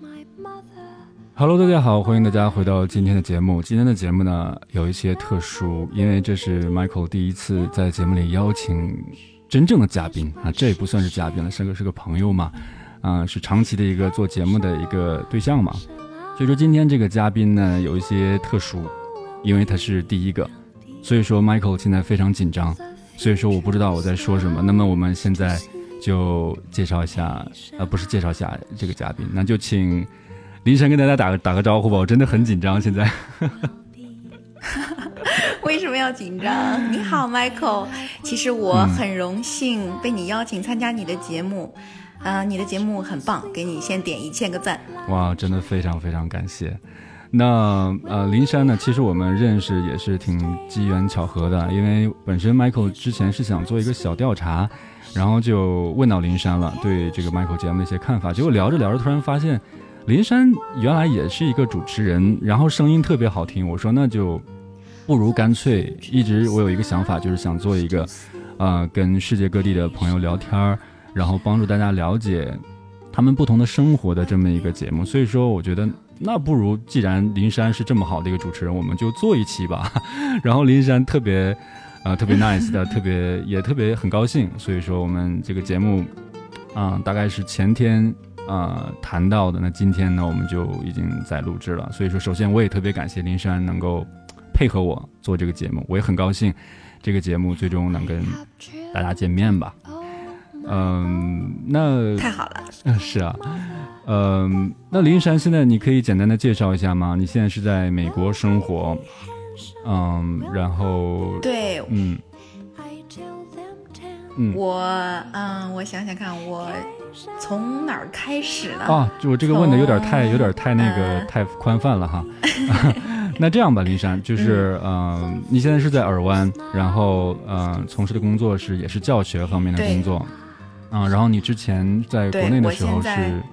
Hello， 大家好，欢迎大家回到今天的节目。今天的节目呢有一些特殊，因为这是 Michael 第一次在节目里邀请真正的嘉宾啊，这也不算是嘉宾了，是个朋友嘛，是长期的一个做节目的一个对象嘛。所以说今天这个嘉宾呢有一些特殊，因为他是第一个，所以说 Michael 现在非常紧张，所以说我不知道我在说什么。那么我们现在就介绍一下，不是介绍一下这个嘉宾，那就请林珊跟大家打个招呼吧，我真的很紧张现在。 为什么要紧张？你好 Michael， 其实我很荣幸被你邀请参加你的节目，你的节目很棒，给你先点1000个赞。 哇，真的非常非常感谢。那林珊呢，其实我们认识也是挺机缘巧合的，因为本身 Michael 之前是想做一个小调查，然后就问到林珊了，对这个 Michael 节目的一些看法，结果聊着聊着突然发现林珊原来也是一个主持人，然后声音特别好听，我说那就不如干脆，一直我有一个想法，就是想做一个跟世界各地的朋友聊天，然后帮助大家了解他们不同的生活的这么一个节目。所以说我觉得那不如既然林珊是这么好的一个主持人，我们就做一期吧。然后林珊特别 nice 的，也特别很高兴，所以说我们这个节目大概是前天谈到的，那今天呢我们就已经在录制了。所以说首先我也特别感谢林珊能够配合我做这个节目，我也很高兴这个节目最终能跟大家见面吧。那太好了。 是啊，那林珊现在你可以简单的介绍一下吗？你现在是在美国生活，然后对，我想想看，我从哪儿开始呢？ 我这个问的有点太那个太宽泛了哈。那这样吧，林珊，就是你现在是在尔湾，然后从事的工作也是教学方面的工作，然后你之前在国内的时候是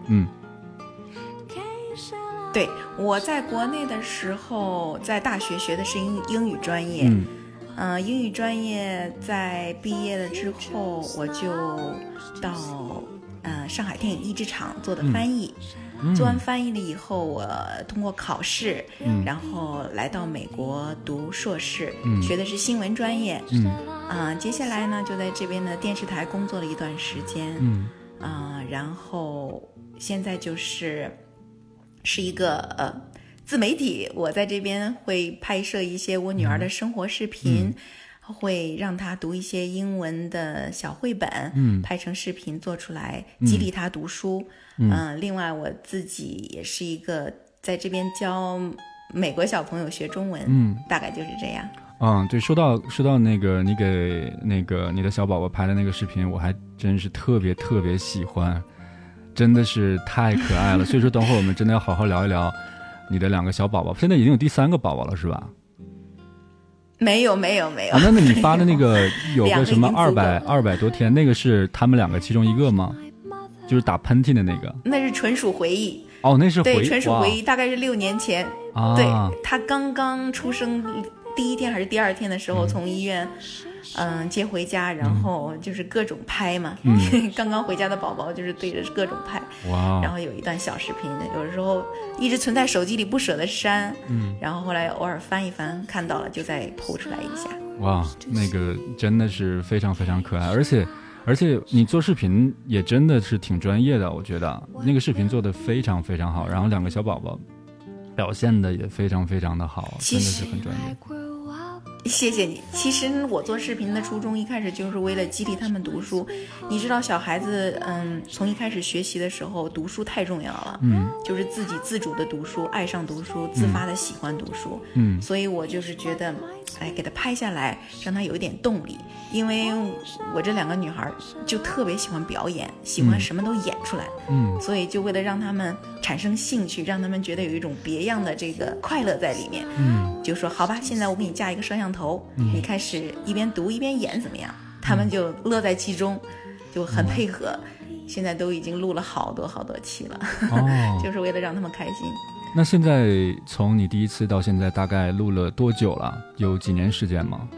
对，我在国内的时候在大学学的是英语专业，英语专业在毕业了之后，我就到上海电影译制厂做的翻译。做完翻译了以后，我通过考试，然后来到美国读硕士，学的是新闻专业。接下来呢，就在这边的电视台工作了一段时间。然后现在是一个自媒体，我在这边会拍摄一些我女儿的生活视频，会让她读一些英文的小绘本，拍成视频做出来，激励她读书。另外我自己也是一个在这边教美国小朋友学中文，大概就是这样。 对，说到那个你给那个你的小宝宝拍的那个视频，我还真是特别特别喜欢，真的是太可爱了。所以说等会儿我们真的要好好聊一聊你的2个小宝宝，现在已经有第3个宝宝了是吧？ 没有。 那你发的那个有个什么200多天，那个是他们2个其中一个吗？就是打喷嚏的那个？那是纯属回忆。 那是回忆。 对，纯属回忆，大概是6年前。对，他刚刚出生第1天还是第2天的时候，从医院接回家，然后就是各种拍嘛。刚刚回家的宝宝就是对着各种拍。然后有一段小视频，有的时候一直存在手机里不舍得删，然后后来偶尔翻一翻看到了就再PO出来一下。 哇，那个真的是非常非常可爱，而且你做视频也真的是挺专业的，我觉得那个视频做得非常非常好，然后2个小宝宝表现的也非常非常的好，真的是很专业。 谢谢你。其实我做视频的初衷一开始就是为了激励他们读书。你知道小孩子从一开始学习的时候读书太重要了，就是自己自主的读书，爱上读书，自发的喜欢读书。所以我就是觉得给他拍下来，让他有一点动力。因为我这2个女孩就特别喜欢表演，喜欢什么都演出来，所以就为了让他们产生兴趣，让他们觉得有一种别样的这个快乐在里面，就说好吧，现在我给你架一个摄像头，你开始一边读一边演怎么样？他们就乐在其中，就很配合。现在都已经录了好多期了，就是为了让他们开心。 那现在从你第一次到现在大概录了多久了？有几年时间吗？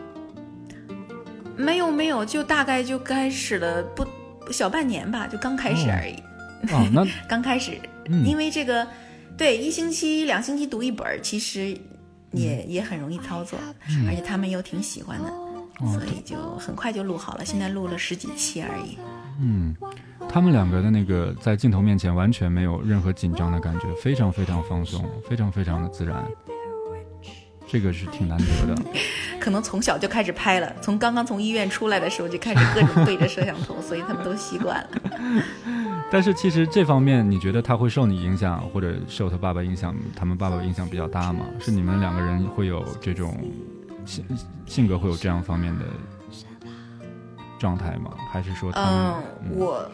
没有，就大概就开始了不小半年吧，就刚开始而已。 那刚开始因为这个对1星期2星期读一本其实也很容易操作，而且他们又挺喜欢的，所以就很快就录好了，现在录了10几期而已。 他们两个的那个在镜头面前完全没有任何紧张的感觉，非常非常放松，非常非常的自然，这个是挺难得的。 可能从小就开始拍了，刚刚从医院出来的时候就开始各种对着摄像头，所以他们都习惯了。 但是其实这方面你觉得他会受你影响，或者受他爸爸影响，他们爸爸影响比较大吗？是你们两个人会有这种性格会有这样方面的状态吗？还是说他们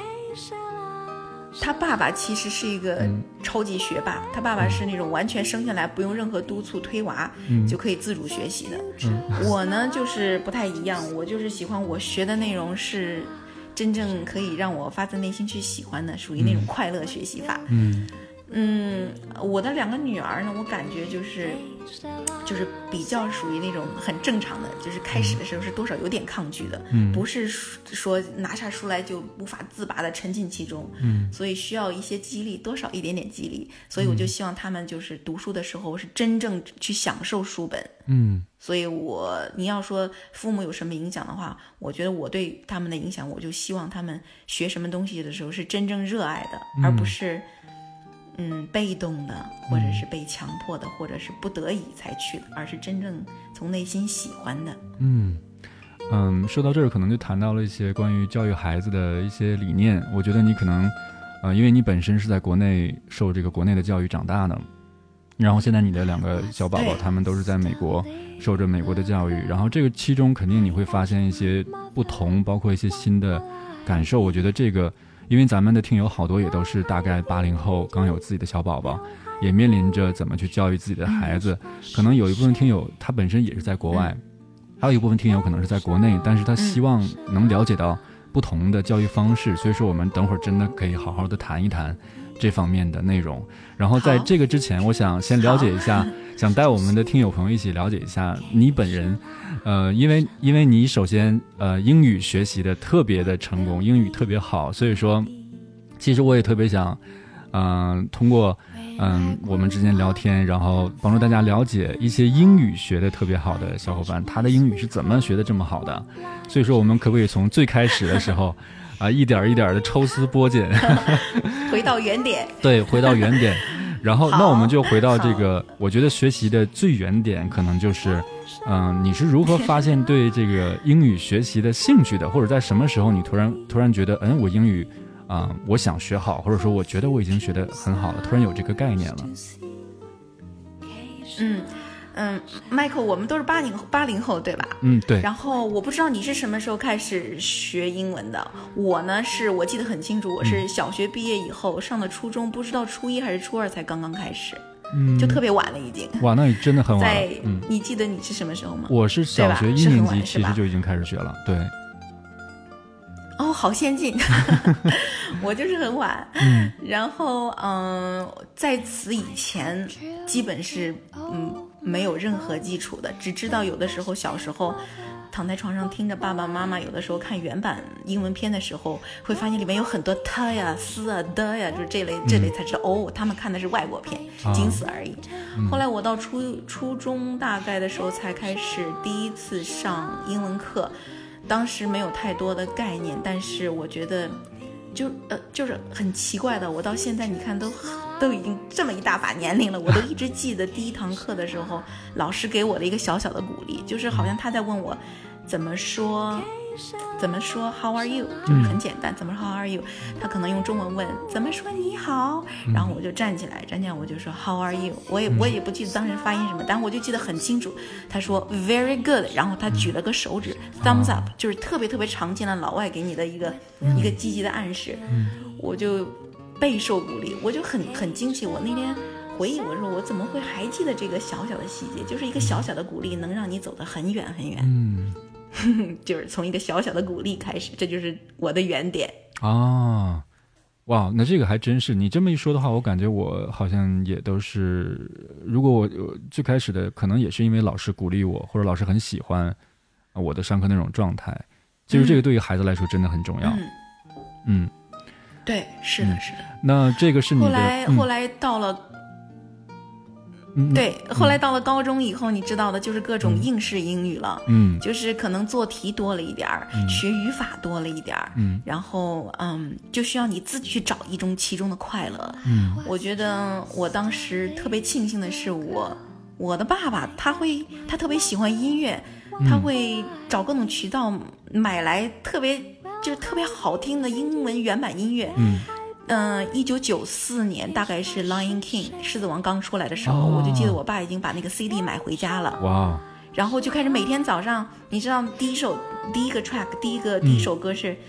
他爸爸其实是一个超级学霸，他爸爸是那种完全生下来不用任何督促推娃就可以自主学习的。我呢就是不太一样，我就是喜欢我学的内容是真正可以让我发自内心去喜欢的，属于那种快乐学习法。我的2个女儿呢，我感觉就是比较属于那种很正常的，就是开始的时候是多少有点抗拒的，不是说拿下书来就无法自拔的沉浸其中，所以需要一些激励，多少一点点激励，所以我就希望他们就是读书的时候是真正去享受书本。所以你要说父母有什么影响的话，我觉得我对他们的影响，我就希望他们学什么东西的时候是真正热爱的，而不是被动的，或者是被强迫的，或者是不得已才去的，而是真正从内心喜欢的。 说到这儿可能就谈到了一些关于教育孩子的一些理念。我觉得你可能因为你本身是在国内受这个国内的教育长大的，然后现在你的2个小宝宝他们都是在美国受着美国的教育，然后这个其中肯定你会发现一些不同，包括一些新的感受。我觉得这个因为咱们的听友好多也都是大概80后刚有自己的小宝宝，也面临着怎么去教育自己的孩子，可能有一部分听友他本身也是在国外，还有一部分听友可能是在国内，但是他希望能了解到不同的教育方式，所以说我们等会儿真的可以好好的谈一谈这方面的内容。然后在这个之前，我想先了解一下，想带我们的听友朋友一起了解一下你本人。因为你首先英语学习的特别的成功，英语特别好，所以说其实我也特别想通过我们之间聊天，然后帮助大家了解一些英语学的特别好的小伙伴，他的英语是怎么学的这么好的。所以说我们可不可以从最开始的时候一点一点的抽丝剥茧回到原点。 对，回到原点。然后那我们就回到这个我觉得学习的最原点，可能就是你是如何发现对这个英语学习的兴趣的，或者在什么时候你突然觉得我英语我想学好，或者说我觉得我已经学得很好了，突然有这个概念了。 Michael， 我们都是80后对吧？ 对。 然后我不知道你是什么时候开始学英文的。我呢我记得很清楚，我是小学毕业以后上了初中，不知道初1还是初2才刚刚开始，就特别晚了已经。 哇，那你真的很晚了。 你记得你是什么时候吗？ 我是小学1年级其实就已经开始学了。对。 哦，好先进。我就是很晚。然后在此以前基本是没有任何基础的，只知道有的时候小时候躺在床上听着爸爸妈妈有的时候看原版英文片的时候，会发现里面有很多他呀斯啊的呀，就是这类才知道他们看的是外国片，仅此而已。后来我到初中大概的时候才开始第一次上英文课，当时没有太多的概念，但是我觉得就是很奇怪的，我到现在你看都已经这么一大把年龄了，我都一直记得第一堂课的时候老师给我的一个小小的鼓励，就是好像他在问我怎么说 How are you， 就是很简单，怎么说 How are you， 他可能用中文问怎么说你好，然后我就站起来我就说 How are you， 我也不记得当时发音什么，但我就记得很清楚，他说 Very good， 然后他举了个手指 Thumbs up， 就是特别特别常见的老外给你的一个积极的暗示。我就备受鼓励，我就很惊奇。我那天回忆，我说我怎么会还记得这个小小的细节，就是一个小小的鼓励能让你走得很远很远。就是从一个小小的鼓励开始，这就是我的原点啊！哇，那这个还真是，你这么一说的话，我感觉我好像也都是，如果我最开始的可能也是因为老师鼓励我，或者老师很喜欢我的上课那种状态，其实这个对于孩子来说真的很重要。 对，是的，是的。 那这个是你的后来到了。对，后来到了高中以后，你知道的就是各种应试英语了，就是可能做题多了一点儿，学语法多了一点儿，然后就需要你自己去找其中的快乐。我觉得我当时特别庆幸的是我的爸爸他特别喜欢音乐，他会找各种渠道买来特别好听的英文原版音乐。1994年大概是 Lion King 狮子王刚出来的时候，我就记得我爸已经把那个 CD 买回家了。 哇！ 然后就开始每天早上，你知道第一个 track 第一首歌是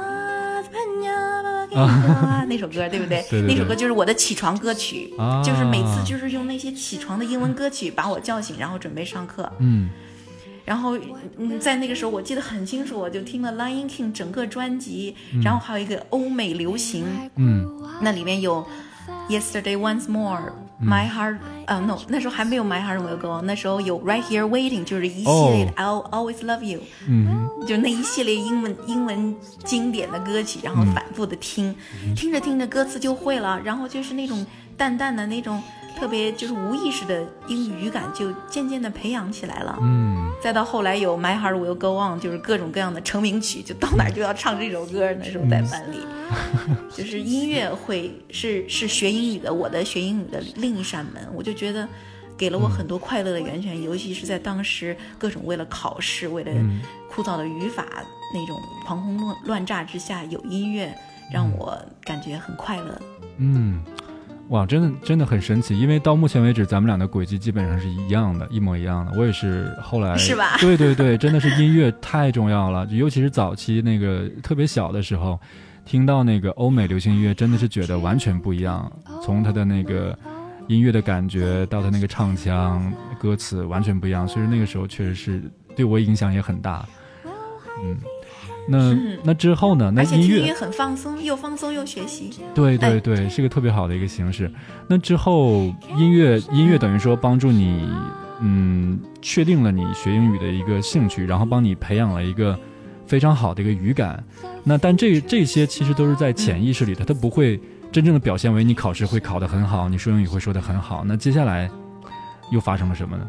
那首歌对不对？ 对， 那首歌就是我的起床歌曲，就是每次就是用那些起床的英文歌曲把我叫醒，然后准备上课。然后在那个时候我记得很清楚，我就听了 Lion King 整个专辑，然后还有一个欧美流行，那里面有 Yesterday Once More、My Heart， no， 那时候还没有 My Heart Will Go On， 那时候有 Right Here Waiting， 就是一系列的 I'll Always Love You， 就那一系列英文经典的歌曲，然后反复的听着听着歌词就会了，然后就是那种淡淡的那种特别就是无意识的英语语感就渐渐的培养起来了。再到后来有 My Heart Will Go On， 就是各种各样的成名曲，就到哪就要唱这首歌。那时候在班里，就是音乐是学英语的，我的学英语的另一扇门。我就觉得给了我很多快乐的源泉，尤其是在当时各种为了考试，为了枯燥的语法那种狂轰乱炸之下，有音乐让我感觉很快乐。 哇，真的很神奇，因为到目前为止咱们俩的轨迹基本上是一样的，一模一样的。我也是后来是吧？ 对，真的是音乐太重要了，尤其是早期那个特别小的时候，听到那个欧美流行音乐，真的是觉得完全不一样。从它的那个音乐的感觉到它那个唱腔、歌词完全不一样，所以那个时候确实是对我影响也很大。那之后呢？那而且听音乐很放松，又放松又学习。 对，是个特别好的一个形式。那之后音乐等于说帮助你，确定了你学英语的一个兴趣，然后帮你培养了一个非常好的一个语感。那但这些其实都是在潜意识里的，它不会真正的表现为你考试会考得很好，你说英语会说得很好。那接下来又发生了什么呢？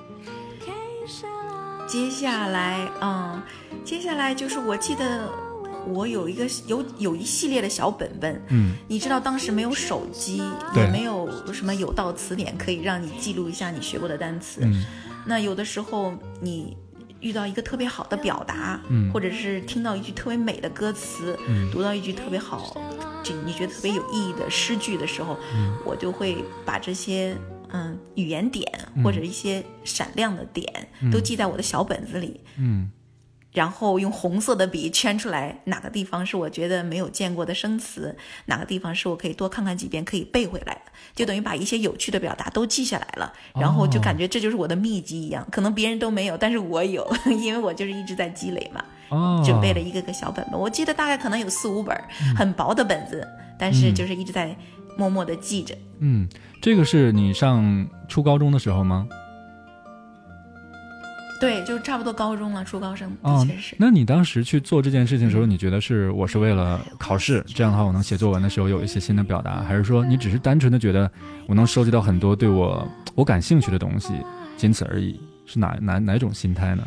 接下来就是我记得我有一系列的小本本，你知道当时没有手机，也没有什么有道词典可以让你记录一下你学过的单词。那有的时候你遇到一个特别好的表达，或者是听到一句特别美的歌词，读到一句特别好，你觉得特别有意义的诗句的时候，我就会把这些语言点或者一些闪亮的点都记在我的小本子里，然后用红色的笔圈出来哪个地方是我觉得没有见过的生词，哪个地方是我可以多看看几遍可以背回来的，就等于把一些有趣的表达都记下来了，然后就感觉这就是我的秘籍一样，可能别人都没有，但是我有，因为我就是一直在积累嘛。准备了一个个小本本，我记得大概可能有4-5本，很薄的本子，但是就是一直在默默的记着。 这个是你上初高中的时候吗？ 对，就差不多高中了，初高生，的确是。 那你当时去做这件事情的时候，你觉得我是为了考试，这样的话我能写作文的时候有一些新的表达，还是说你只是单纯的觉得我能收集到很多对我感兴趣的东西，仅此而已？是哪种心态呢？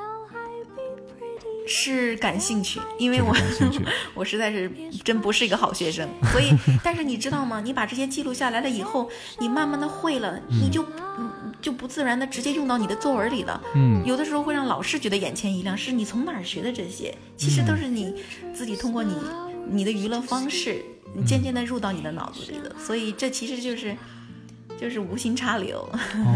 是感兴趣，因为我实在是真不是一个好学生，所以但是你知道吗？你把这些记录下来了以后，你慢慢的会了，你就不自然的直接用到你的作文里了。有的时候会让老师觉得眼前一亮，是你从哪儿学的这些？其实都是你自己通过你的娱乐方式，你渐渐的入到你的脑子里的，所以这其实就是无心插柳。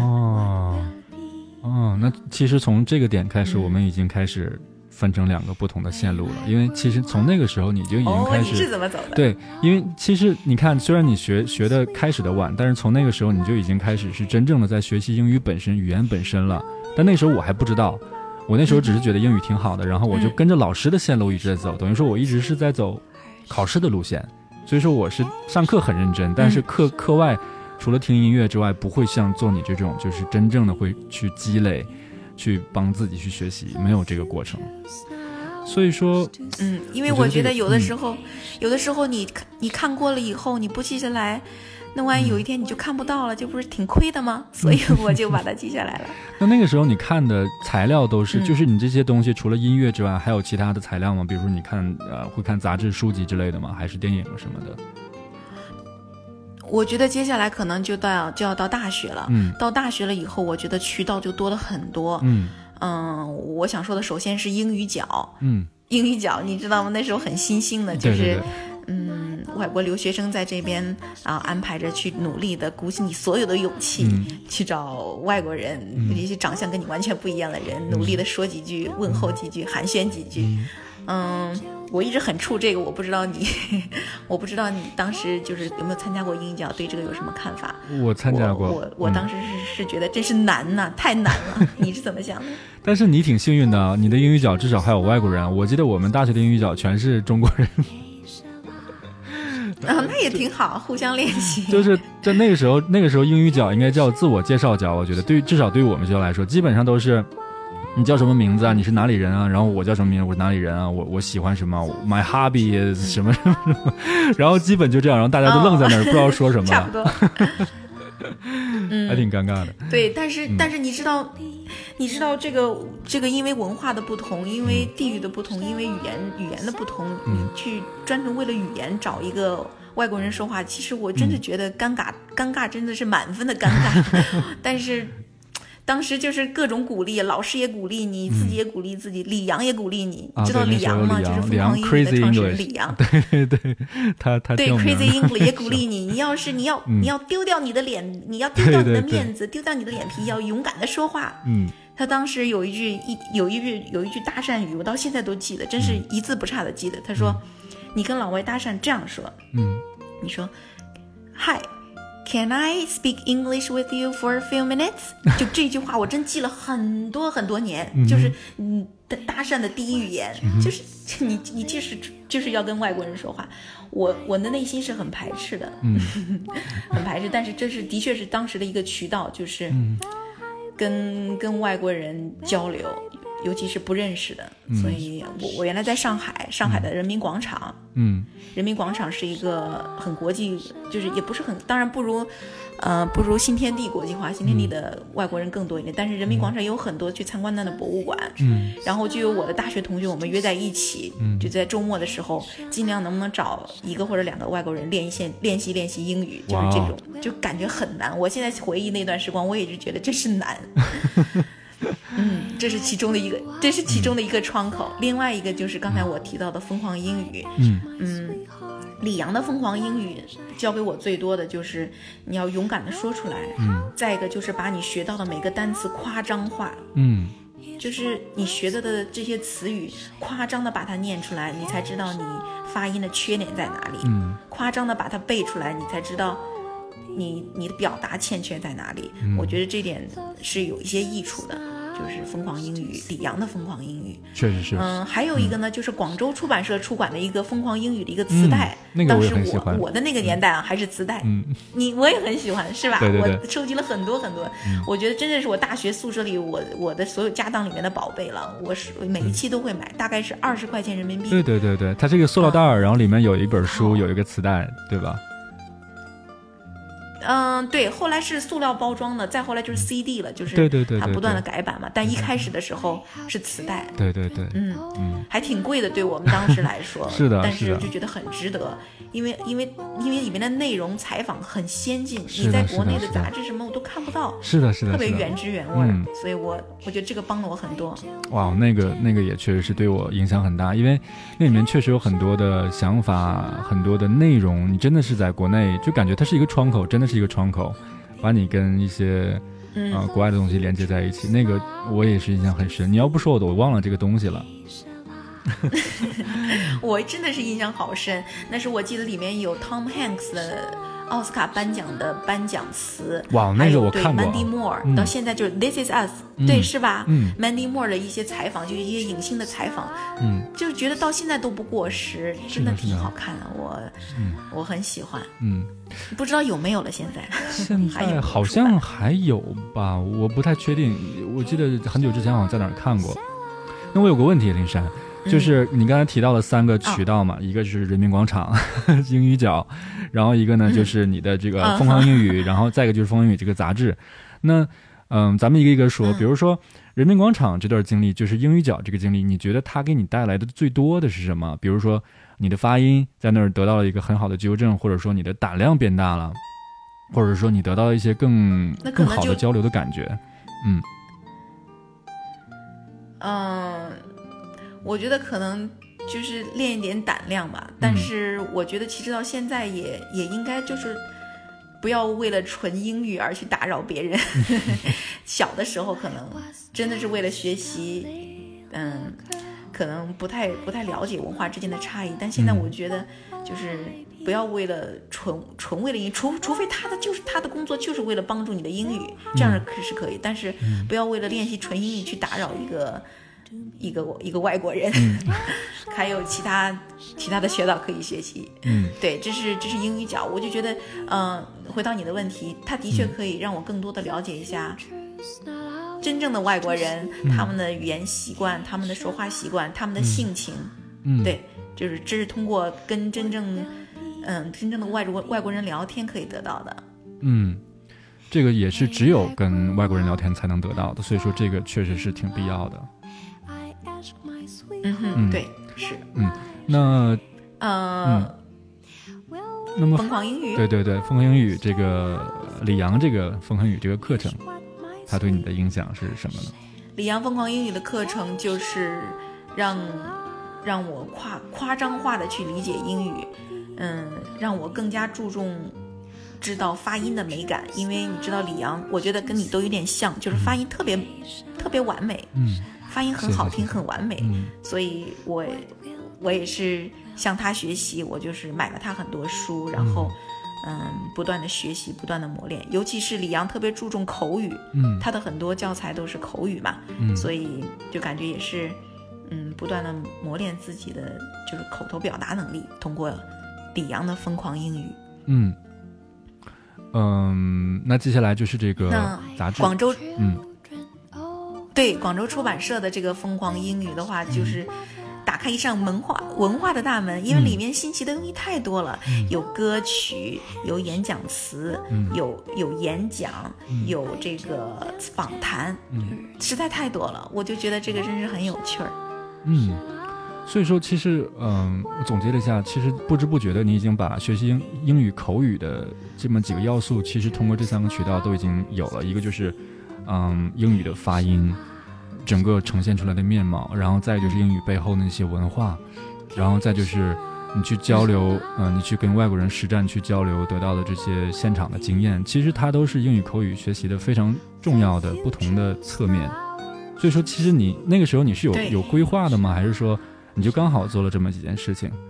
那其实从这个点开始，我们已经开始分成2个不同的线路了，因为其实从那个时候你就已经开始。 你是怎么走的？ 对，因为其实你看，虽然你学的开始的晚，但是从那个时候你就已经开始是真正的在学习英语本身、语言本身了。但那时候我还不知道，我那时候只是觉得英语挺好的，然后我就跟着老师的线路一直在走，等于说我一直是在走考试的路线。所以说我是上课很认真，但是课外除了听音乐之外，不会像做你这种就是真正的会去积累，去帮自己去学习，没有这个过程。 所以说因为我觉得有的时候你看过了以后你不记下来，那万一有一天你就看不到了，就不是挺亏的吗？所以我就把它记下来了。 那个时候你看的材料都是就是你这些东西除了音乐之外还有其他的材料吗？比如说你看会看杂志书籍之类的吗？还是电影什么的？ 我觉得接下来可能就要到大学了。到大学了以后，我觉得渠道就多了很多。我想说的首先是英语角。英语角你知道吗？那时候很新兴的，就是对外国留学生在这边安排着去努力的鼓起你所有的勇气，去找外国人，一些长相跟你完全不一样的人，努力的说几句，问候几句，寒暄几句。我一直很怵这个，我不知道你当时就是有没有参加过英语角，对这个有什么看法？ 我参加过。 我当时是觉得真是难呐，太难了。你是怎么想的？ 但是你挺幸运的，你的英语角至少还有外国人。我记得我们大学的英语角全是中国人。 那也挺好，互相练习。 就是在那个时候英语角应该叫自我介绍角，我觉得至少对于我们学校来说，基本上都是你叫什么名字啊？你是哪里人啊？然后我叫什么名字？我是哪里人啊？我喜欢什么 ？My hobby is 什么什么什么，然后基本就这样，然后大家都愣在那儿，不知道说什么。 差不多。 还挺尴尬的。 对，但是你知道这个因为文化的不同，因为地域的不同，因为语言的不同，你去专程为了语言找一个外国人说话，其实我真的觉得尴尬真的是满分的尴尬。但是当时就是各种鼓励，老师也鼓励你，自己也鼓励自己，李阳也鼓励你，知道李阳吗？就是疯狂英语的创始人李阳。 对，他对 Crazy English 也鼓励你，你要丢掉你的脸，你要丢掉你的面子，丢掉你的脸皮，要勇敢的说话。他当时有一句搭讪语，我到现在都记得，真是一字不差的记得。他说：“你跟老外搭讪这样说，你说 Hi。Can I speak English with you for a few minutes？” 就这句话我真记了很多很多年，就是搭讪的第一语言，就是你就是要跟外国人说话，我的内心是很排斥的，很排斥，但是这是的确是当时的一个渠道，就是跟外国人交流，尤其是不认识的，所以我原来在上海的人民广场，人民广场是一个很国际，就是也不是很，当然不如新天地国际化，新天地的外国人更多一点，但是人民广场也有很多去参观它的博物馆，然后就有我的大学同学，我们约在一起，就在周末的时候，尽量能不能找一个或者两个外国人练习英语，就是这种，就感觉很难。我现在回忆那段时光，我也是觉得真是难。这是其中的一个窗口。另外一个就是刚才我提到的疯狂英语。李阳的疯狂英语教给我最多的就是你要勇敢的说出来。再一个就是把你学到的每个单词夸张化。就是你学的这些词语夸张的把它念出来，你才知道你发音的缺点在哪里。夸张的把它背出来，你才知道你的表达欠缺在哪里。我觉得这点是有一些益处的，就是疯狂英语，李阳的疯狂英语确实是。 还有一个呢，就是广州出版社出版的一个疯狂英语的一个磁带， 那个我也很喜欢。 当时我的那个年代还是磁带，我也很喜欢，是吧？ 对， 我收集了很多很多，我觉得真的是我大学宿舍里我的所有家当里面的宝贝了。我每一期都会买，大概是20块钱人民币。 对，它是一个塑料袋，然后里面有一本书，有一个磁带，对吧？ 对，后来是塑料包装的，再后来就是 CD 了，就是它不断的改版嘛。但一开始的时候是磁带， 对， 还挺贵的，对我们当时来说。 是的， 但是就觉得很值得，因为里面的内容采访很先进，你在国内的杂志什么我都看不到， 是的， 特别原汁原味。所以我觉得这个帮了我很多。 哇，那个也确实是对我影响很大，因为那里面确实有很多的想法，很多的内容，你真的是在国内就感觉它是一个窗口，真的是一个窗口，把你跟一些国外的东西连接在一起。那个我也是印象很深，你要不说我忘了这个东西了。 我真的是印象好深，那是我记得里面有 Tom Hanks 的奥斯卡颁奖的颁奖词。 哇，那个我看过。 对 Mandy Moore，到现在就是 This Is Us，对，是吧？Mandy Moore 的一些采访，就是一些影星的采访，就是觉得到现在都不过时，真的挺好看的。我很喜欢。不知道有没有了？现在好像还有吧，我不太确定。我记得很久之前好像在哪儿看过。那我有个问题，林珊， 就是你刚才提到了3个渠道嘛，一个是人民广场英语角，然后一个呢就是你的这个疯狂英语，然后再一个就是疯狂英语这个杂志。那咱们一个一个说，比如说人民广场这段经历，就是英语角这个经历，你觉得它给你带来的最多的是什么？比如说你的发音在那儿得到了一个很好的纠正，或者说你的胆量变大了，或者说你得到了一些更好的交流的感觉。 我觉得可能就是练一点胆量吧，但是我觉得其实到现在也应该就是不要为了纯英语而去打扰别人。小的时候可能真的是为了学习，可能不太了解文化之间的差异，但现在我觉得就是不要为了纯为了英语，除非他的工作就是为了帮助你的英语，这样是可以，但是不要为了练习纯英语去打扰一个外国人。还有其他的学导可以学习。对，这是英语角。我就觉得回到你的问题，它的确可以让我更多的了解一下真正的外国人，他们的语言习惯，他们的说话习惯，他们的性情。对，这是通过跟真正的外国人聊天可以得到的。 这个也是只有跟外国人聊天才能得到的，所以说这个确实是挺必要的。 对，是。 那么疯狂英语， 对，疯狂英语这个李阳这个疯狂英语这个课程，它对你的影响是什么呢？ 李阳疯狂英语的课程就是让我夸张化的去理解英语，让我更加注重知道发音的美感，因为你知道李阳，我觉得跟你都有点像，就是发音特别完美，发音很好听，很完美，所以我也是向他学习，我就是买了他很多书，然后不断的学习，不断的磨练，尤其是李阳特别注重口语，他的很多教材都是口语嘛，所以就感觉也是不断的磨练自己的就是口头表达能力，通过李阳的疯狂英语。 那接下来就是这个杂志， 广州对，广州出版社的这个疯狂英语的话，就是打开一扇文化的大门，因为里面新奇的东西太多了，有歌曲，有演讲词，有演讲，有这个访谈，实在太多了，我就觉得这个真是很有趣儿。 所以说其实我总结了一下，其实不知不觉的你已经把学习英语口语的这么几个要素，其实通过这3个渠道都已经有了。一个就是英语的发音整个呈现出来的面貌，然后再就是英语背后那些文化，然后再就是你去交流你去跟外国人实战去交流得到的这些现场的经验，其实它都是英语口语学习的非常重要的不同的侧面。所以说其实你那个时候你是有规划的吗？还是说你就刚好做了这么几件事情？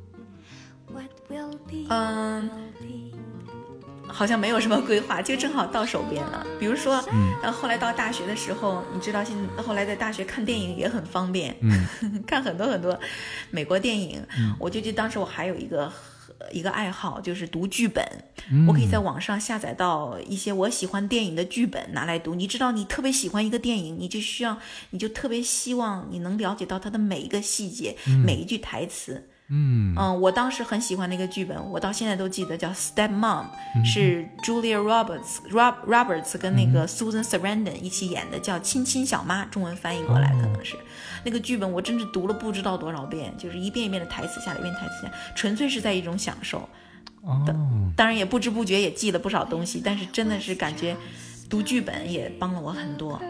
好像没有什么规划，就正好到手边了。比如说后来到大学的时候，你知道后来在大学看电影也很方便，看很多美国电影，我就记得当时我还有一个爱好，就是读剧本，我可以在网上下载到一些我喜欢电影的剧本拿来读。你知道你特别喜欢一个电影，你就特别希望你能了解到它的每一个细节，每一句台词。我当时很喜欢那个剧本，我到现在都记得，叫 Step Mom，是 Julia Roberts 跟那个 Susan Sarandon 一起演的，叫亲亲小妈，中文翻译过来可能是那个剧本，我真是读了不知道多少遍，就是一遍一遍的台词下，一遍台词下，纯粹是在一种享受。当然也不知不觉也记了不少东西，但是真的是感觉读剧本也帮了我很多。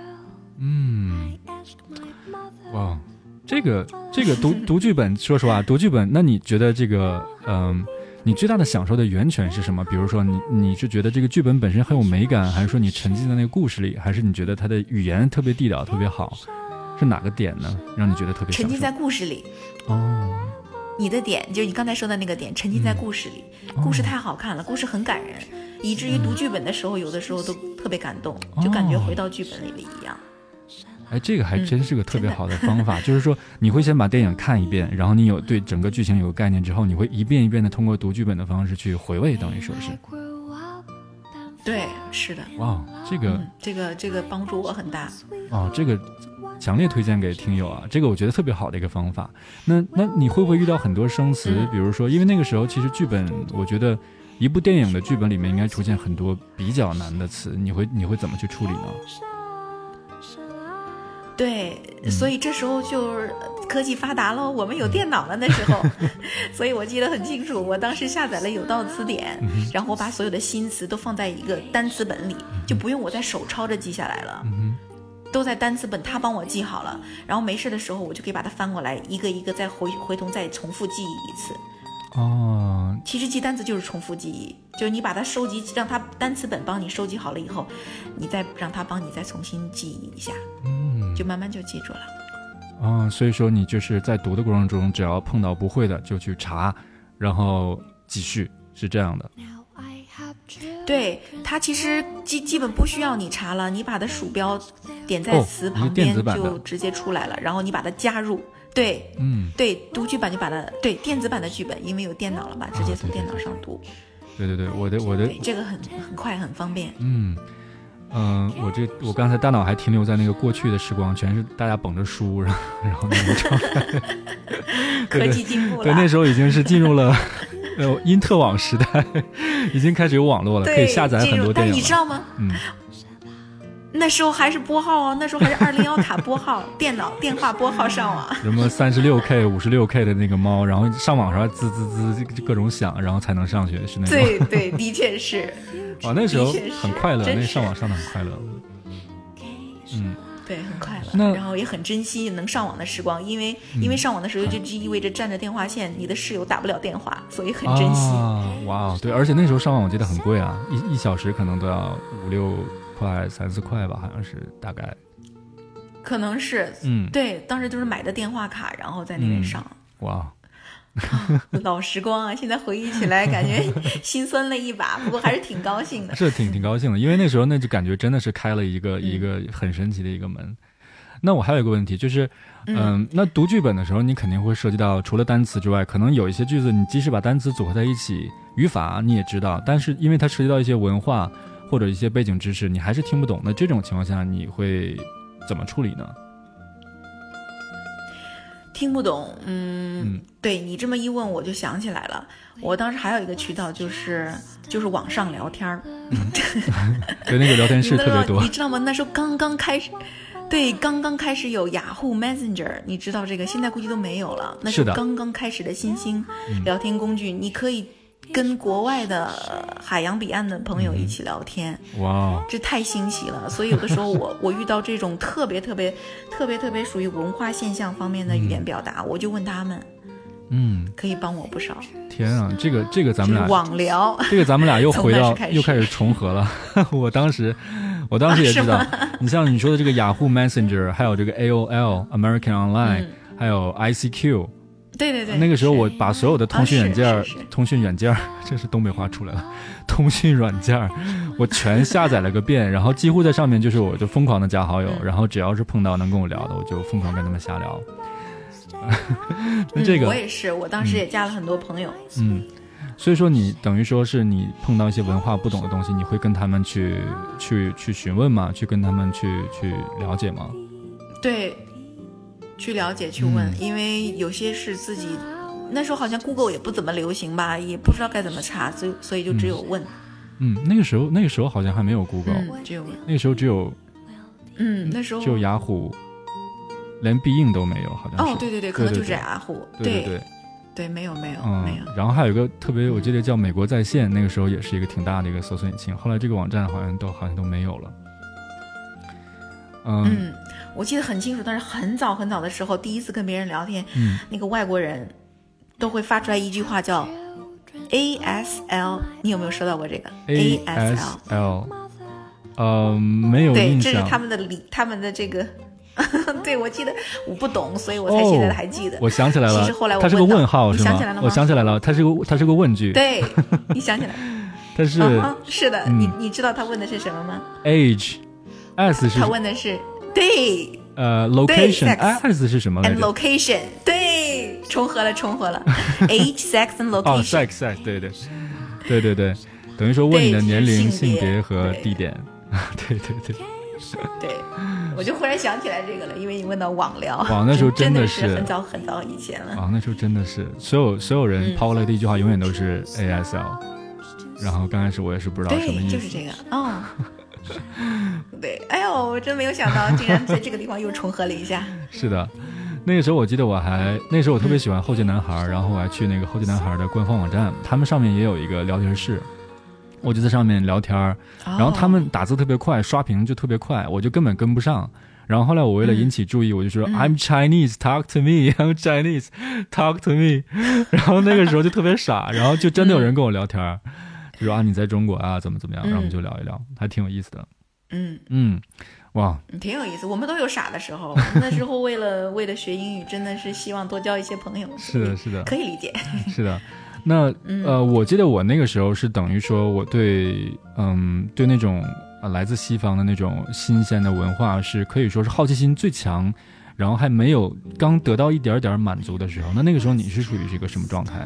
哇，这个读剧本，说实话，读剧本，那你觉得这个你最大的享受的源泉是什么？比如说你是觉得这个剧本本身很有美感，还是说你沉浸在那个故事里，还是你觉得它的语言特别地道特别好？是哪个点呢让你觉得特别享受？ 沉浸在故事里。你的点就是你刚才说的那个点，沉浸在故事里，故事太好看了，故事很感人，以至于读剧本的时候有的时候都特别感动，就感觉回到剧本里了一样。 这个还真是个特别好的方法，就是说你会先把电影看一遍，然后你有对整个剧情有个概念之后，你会一遍一遍的通过读剧本的方式去回味，等于说是。 对，是的。 哇，这个帮助我很大。 这个强烈推荐给听友啊，这个我觉得特别好的一个方法。那你会不会遇到很多生词，比如说因为那个时候其实剧本，我觉得一部电影的剧本里面应该出现很多比较难的词，你会怎么去处理呢？ 对，所以这时候就是科技发达了，我们有电脑了那时候所以我记得很清楚，我当时下载了有道词典，然后我把所有的新词都放在一个单词本里，就不用我在手抄着记下来了，都在单词本，他帮我记好了，然后没事的时候我就可以把它翻过来，一个一个再回头再重复记忆一次。其实记单词就是重复记忆，就是你把它收集，让它单词本帮你收集好了以后，你再让它帮你再重新记忆一下，就慢慢就记住了。 所以说你就是在读的过程中，只要碰到不会的就去查，然后继续，是这样的。 对，它其实基本不需要你查了，你把它鼠标点在词旁边就直接出来了，然后你把它加入。对，对，读剧版就把它，对，电子版的剧本，因为有电脑了嘛，直接从电脑上读。 对，我的这个很快很方便。 我刚才大脑还停留在那个过去的时光，全是大家捧着书，然后那个状态。 科技进步了。 对，那时候已经是进入了因特网时代，已经开始有网络了，可以下载很多电影了。 但你知道吗？那时候还是拨号哦，那时候还是201卡拨号，电话拨号上网。 什么36K、56K 的那个猫，然后上网上滋滋滋各种响，然后才能上去，是那种。 对，的确是。 哇，那时候很快乐，那上网上的很快乐。 对，很快乐，然后也很珍惜能上网的时光，因为上网的时候就意味着占着电话线，你的室友打不了电话，所以很珍惜。 哇，对，而且那时候上网我记得很贵啊，一小时可能都要5、6块、3、4块吧，好像是大概。 可能是，对，当时就是买的电话卡，然后在那边上。 哇。 老时光啊，现在回忆起来感觉心酸了一把，不过还是挺高兴的。 是挺高兴的，因为那时候那就感觉真的是开了一个很神奇的一个门。那我还有一个问题就是，那读剧本的时候，你肯定会涉及到除了单词之外，可能有一些句子你即使把单词组合在一起，语法你也知道，但是因为它涉及到一些文化或者一些背景知识，你还是听不懂。那这种情况下，你会怎么处理呢？ 听不懂，对，你这么一问我就想起来了，我当时还有一个渠道就是网上聊天对，那个聊天室特别多。 你知道吗？那时候刚刚开始有雅虎 Messenger， 你知道这个，现在估计都没有了。那是刚刚开始的新兴聊天工具，你可以跟国外的海洋彼岸的朋友一起聊天。 哇， 这太新奇了！所以有的时候我遇到这种特别属于文化现象方面的语言表达，我就问他们，可以帮我不少。 天啊，这个咱们俩网聊， 这个咱们俩又回到又开始重合了。我当时也知道，你像你说的这个雅虎 Messenger， 还有这个 AOL American Online，还有 ICQ。 对， 那个时候我把所有的通讯软件，这是东北话出来了，通讯软件我全下载了个遍，然后几乎在上面我就疯狂的加好友，然后只要是碰到能跟我聊的，我就疯狂跟他们瞎聊。那这个我也是，我当时也加了很多朋友。 所以说你等于说是你碰到一些文化不懂的东西，你会跟他们去询问吗？去跟他们去了解吗？ 对，去了解去问，因为有些是自己那时候好像 Google 也不怎么流行吧，也不知道该怎么查，所以就只有问。 那个时候好像还没有 Google， 只有问。 那个时候只有那时候只有雅虎，连必应都没有，好像是。 对，可能就是雅虎。对，没有。 然后还有一个特别，我记得叫美国在线，那个时候也是一个挺大的一个搜索引擎，后来这个网站好像都没有了。 我记得很清楚，但是很早的时候，第一次跟别人聊天，那个外国人都会发出来一句话叫 ASL， 你有没有收到过这个 ASL？ 没有印象。 对，这是他们的这个。对，我记得我不懂，所以我才现在还记得。 我想起来了， 其实后来我它是个问号，是吗？ 你想起来了吗？ 我想起来了，它是个问句。 对，你想起来？ 它是是的，你知道他问的是什么吗 ？Age，S 是他问的是对 ，location，S 是什么来着 ？And location， 对，重合了。Age, sex and location。 sex， 对，等于说问你的年龄、性别和地点。对。 对，我就忽然想起来这个了，因为你问到网聊， 那时候真的是很早很早以前了。 那时候真的是所有人抛过来的一句话永远都是 ASL，然后刚开始我也是不知道什么意思。 对，就是这个哦。对，哎呦，我真没有想到，竟然在这个地方又重合了一下。 是的，那个时候我记得那时候我特别喜欢后街男孩，然后我还去那个后街男孩的官方网站，他们上面也有一个聊天室，我就在上面聊天，然后他们打字特别快，刷屏就特别快，我就根本跟不上。然后后来我为了引起注意，我就说 I'm Chinese, talk to me, I'm Chinese, talk to me。然后那个时候就特别傻，然后就真的有人跟我聊天，就说你在中国啊，怎么样，然后我们就聊一聊，还挺有意思的。哇， 挺有意思。我们都有傻的时候，那时候为了学英语，真的是希望多交一些朋友。 是的， 可以理解。 是的。那我记得我那个时候是等于说我对那种来自西方的那种新鲜的文化是可以说是好奇心最强，然后还没有刚得到一点点满足的时候。那个时候你是处于这个什么状态？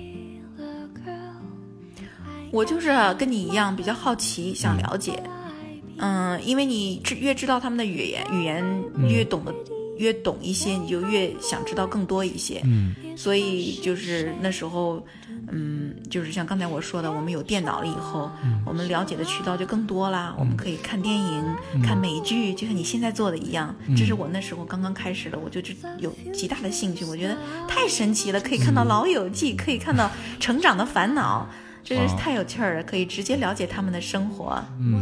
我就是跟你一样比较好奇，想了解。因为你越知道他们的语言越懂一些，你就越想知道更多一些。所以就是那时候就是像刚才我说的，我们有电脑了以后，我们了解的渠道就更多啦。我们可以看电影，看美剧，就像你现在做的一样。这是我那时候刚刚开始的，我就有极大的兴趣，我觉得太神奇了，可以看到老友记，可以看到成长的烦恼，这是太有趣了，可以直接了解他们的生活。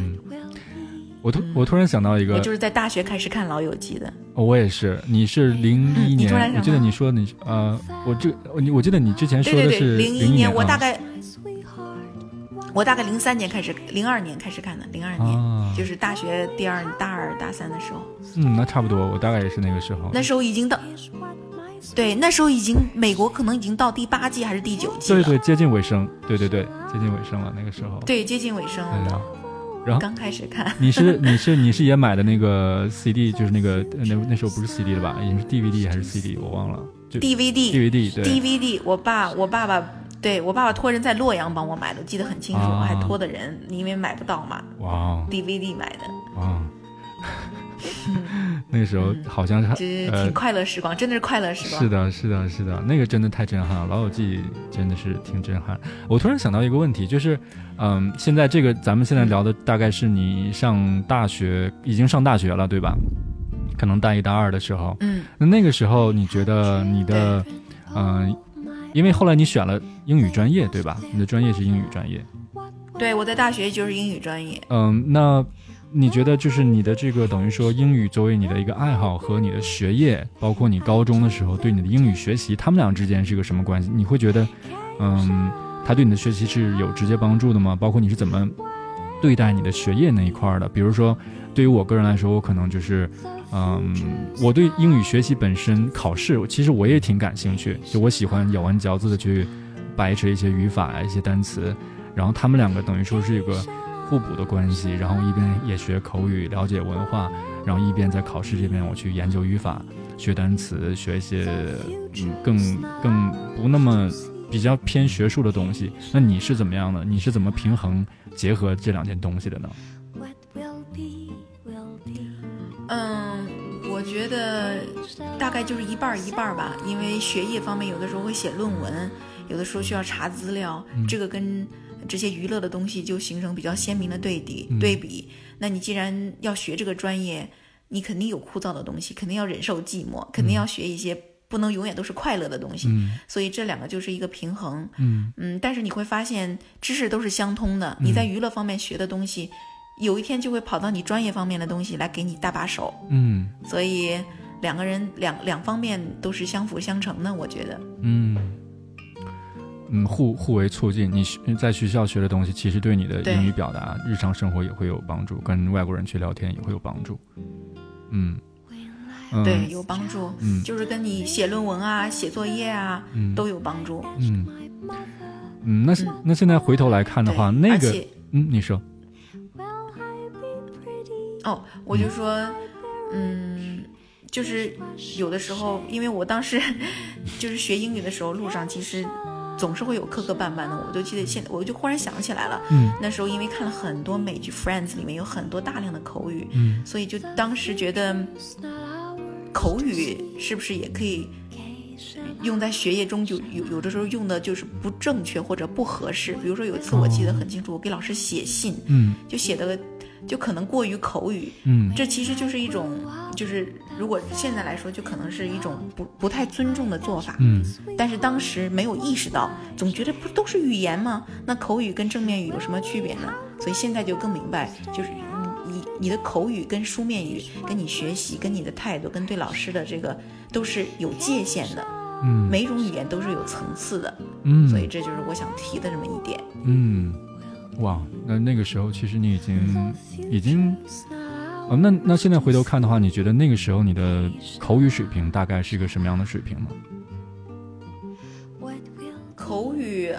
我突然想到一个， 我就是在大学开始看老友记的。 我也是。你是01年，我记得你说你我记得你之前说的是 01年，我大概03年开始，02年开始看的，02年就是大学大二大三的时候。 那差不多，我大概也是那个时候。 那时候已经到，对，那时候已经美国可能已经到第8季还是第9季了。 对，接近尾声。对，接近尾声了，那个时候。 对，接近尾声了。 然后刚开始看。 你是也买的那个 CD， 就是那个那时候不是 CD 了吧？已经是 DVD 还是 CD， 我忘了。DVD 对 DVD， 我爸爸托人在洛阳帮我买的，记得很清楚，我还托的人，因为买不到嘛。 哇 DVD 买的。 哇。那个时候好像是挺快乐时光，真的是快乐时光。 是的，那个真的太震撼了，老友记真的是挺震撼。我突然想到一个问题，就是现在这个咱们现在聊的大概是你上大学，已经上大学了对吧？可能大1大2的时候。那个时候你觉得你的因为后来你选了英语专业对吧？你的专业是英语专业。 对，我在大学就是英语专业。 那你觉得就是你的这个等于说英语作为你的一个爱好和你的学业，包括你高中的时候对你的英语学习，他们俩之间是个什么关系？你会觉得它对你的学习是有直接帮助的吗？包括你是怎么对待你的学业那一块的？比如说对于我个人来说，我可能就是我对英语学习本身考试其实我也挺感兴趣，就我喜欢咬文嚼字的去掰扯一些语法啊，一些单词，然后他们两个等于说是一个互补的关系，然后一边也学口语，了解文化，然后一边在考试这边我去研究语法，学单词，学一些更不那么比较偏学术的东西。那你是怎么样的？你是怎么平衡结合这两件东西的呢？ 我觉得大概就是一半一半吧，因为学业方面有的时候会写论文，有的时候需要查资料，这个跟这些娱乐的东西就形成比较鲜明的对比。那你既然要学这个专业，你肯定有枯燥的东西，肯定要忍受寂寞，肯定要学一些不能永远都是快乐的东西。所以这两个就是一个平衡。但是你会发现知识都是相通的，你在娱乐方面学的东西，有一天就会跑到你专业方面的东西来给你搭把手。所以两个人两方面都是相辅相成的，我觉得。 互为促进。你在学校学的东西其实对你的英语表达日常生活也会有帮助，跟外国人去聊天也会有帮助。 对，有帮助。就是跟你写论文啊，写作业啊，都有帮助。 那现在回头来看的话，那个你说。 我就说就是有的时候，因为我当时就是学英语的时候，路上其实总是会有磕磕绊绊的。我就记得现在，我就忽然想起来了，那时候因为看了很多美剧 Friends 里面有很多大量的口语，所以就当时觉得口语是不是也可以用在学业中，就有的时候用的就是不正确或者不合适。比如说有一次我记得很清楚，我给老师写信，就写的就可能过于口语，这其实就是一种，就是如果现在来说，就可能是一种不太尊重的做法，但是当时没有意识到，总觉得不都是语言吗？那口语跟正面语有什么区别呢？所以现在就更明白，就是你的口语跟书面语，跟你学习，跟你的态度，跟对老师的这个都是有界限的，每一种语言都是有层次的，所以这就是我想提的这么一点。 哇，那个时候其实你已经那现在回头看的话，你觉得那个时候你的口语水平大概是一个什么样的水平呢？ 口语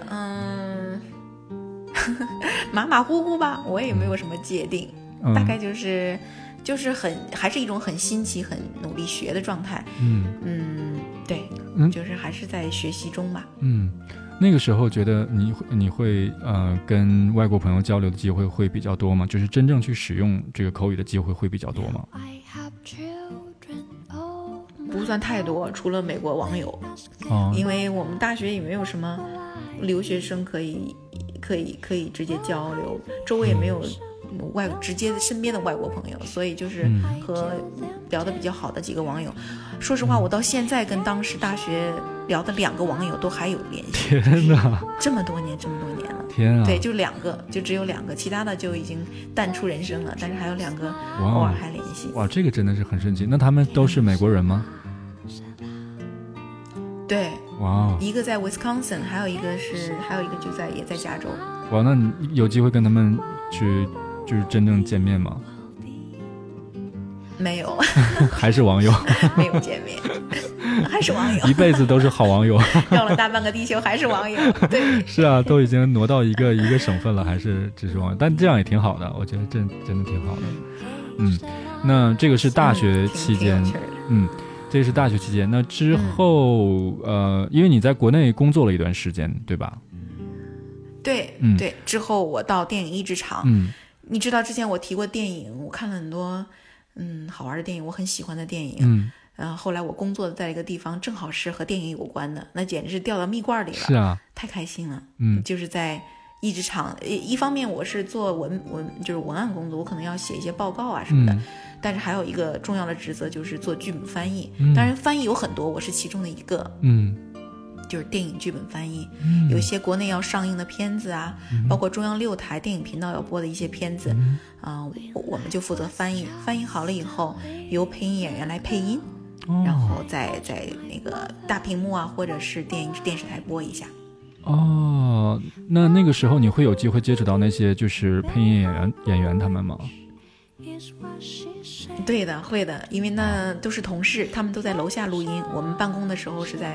马马虎虎吧，我也没有什么界定，大概就是还是一种很新奇很努力学的状态。对，就是还是在学习中吧。 那个时候觉得你会跟外国朋友交流的机会会比较多吗？就是真正去使用这个口语的机会会比较多吗？ 不算太多，除了美国网友，因为我们大学也没有什么留学生可以直接交流，周围也没有直接身边的外国朋友，所以就是和聊得比较好的几个网友，说实话，我到现在跟当时大学聊的2个网友都还有联系。 天哪， 这么多年了！ 天啊， 对，就只有2个，其他的就已经淡出人生了。但是还有2个偶尔还联系。 哇，这个真的是很神奇。那他们都是美国人吗？ 对， 哇， 一个在 Wisconsin， 还有一个也在加州。 哇，那你有机会跟他们去就是真正见面吗？ 没有。 还是网友。 没有见面，还是网友， 一辈子都是好网友。 绕了大半个地球还是网友。对， 是啊，都已经挪到一个省份了，还是只是网友，但这样也挺好的，我觉得真的挺好的。那这个是大学期间，这是大学期间。那之后因为你在国内工作了一段时间，对吧？ 对，对，之后我到电影译制厂。你知道之前我提过电影，我看了很多好玩的电影，我很喜欢的电影。后来我工作在一个地方，正好是和电影有关的，那简直是掉到蜜罐里了。 是啊， 太开心了。就是在译制厂，一方面我是做就是文案工作，我可能要写一些报告啊什么的。但是还有一个重要的职责就是做剧本翻译。当然翻译有很多，我是其中的一个。就是电影剧本翻译，有一些国内要上映的片子啊，包括中央6台电影频道要播的一些片子，我们就负责翻译，翻译好了以后由配音演员来配音，然后在那个大屏幕啊或者是电视台播一下。 那个时候你会有机会接触到那些就是配音演员他们吗？ 对的，会的，因为那都是同事，他们都在楼下录音，我们办公的时候是在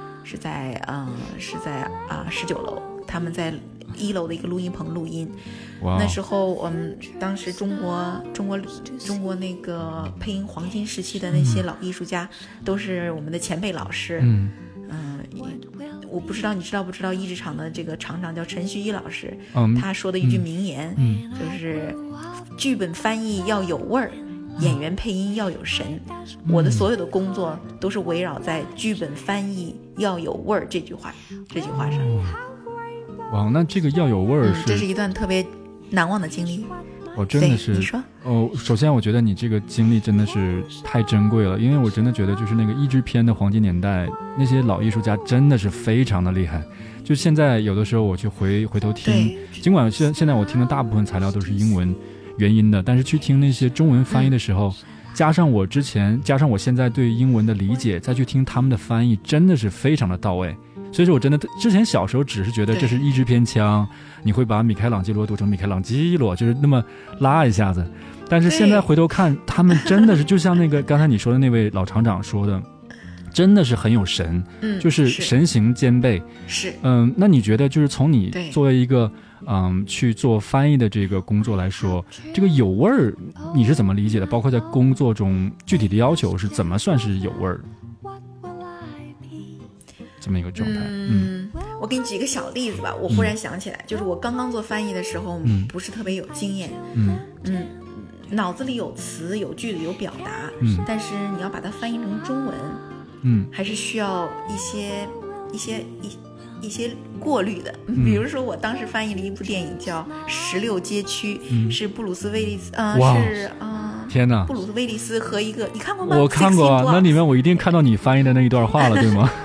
19楼，他们在1楼的一个录音棚录音。那时候我们当时中国那个配音黄金时期的那些老艺术家，都是我们的前辈老师。我不知道你知道不知道译制厂的这个厂长叫陈旭一老师，他说的一句名言，就是剧本翻译要有味儿，演员配音要有神。我的所有的工作都是围绕在剧本翻译要有味儿这句话上。 哇，那这个要有味儿这是一段特别难忘的经历。 真的是， 你说。 首先我觉得你这个经历真的是太珍贵了，因为我真的觉得就是那个译制片的黄金年代，那些老艺术家真的是非常的厉害。就现在有的时候我去回头听，尽管现在我听的大部分材料都是英文原音的，但是去听那些中文翻译的时候，加上我现在对英文的理解，再去听他们的翻译，真的是非常的到位。所以说我真的之前小时候只是觉得这是译制片腔，你会把米开朗基罗读成米开朗基罗，就是那么拉一下子。但是现在回头看，他们真的是就像那个刚才你说的那位老厂长说的，真的是很有神，就是神形兼备。 是， 那你觉得就是从你作为一个去做翻译的这个工作来说，这个有味儿你是怎么理解的？包括在工作中具体的要求是怎么算是有味儿？这么一个状态。 我给你举一个小例子吧，我忽然想起来，就是我刚刚做翻译的时候，不是特别有经验，脑子里有词有句子有表达，但是你要把它翻译成中文，还是需要一些过滤的。比如说我当时翻译了一部电影叫《16街区》，是布鲁斯威利斯天哪， 布鲁斯威利斯和一个，你看过吗？ 我看过啊，那里面我一定看到你翻译的那一段话了，对吗？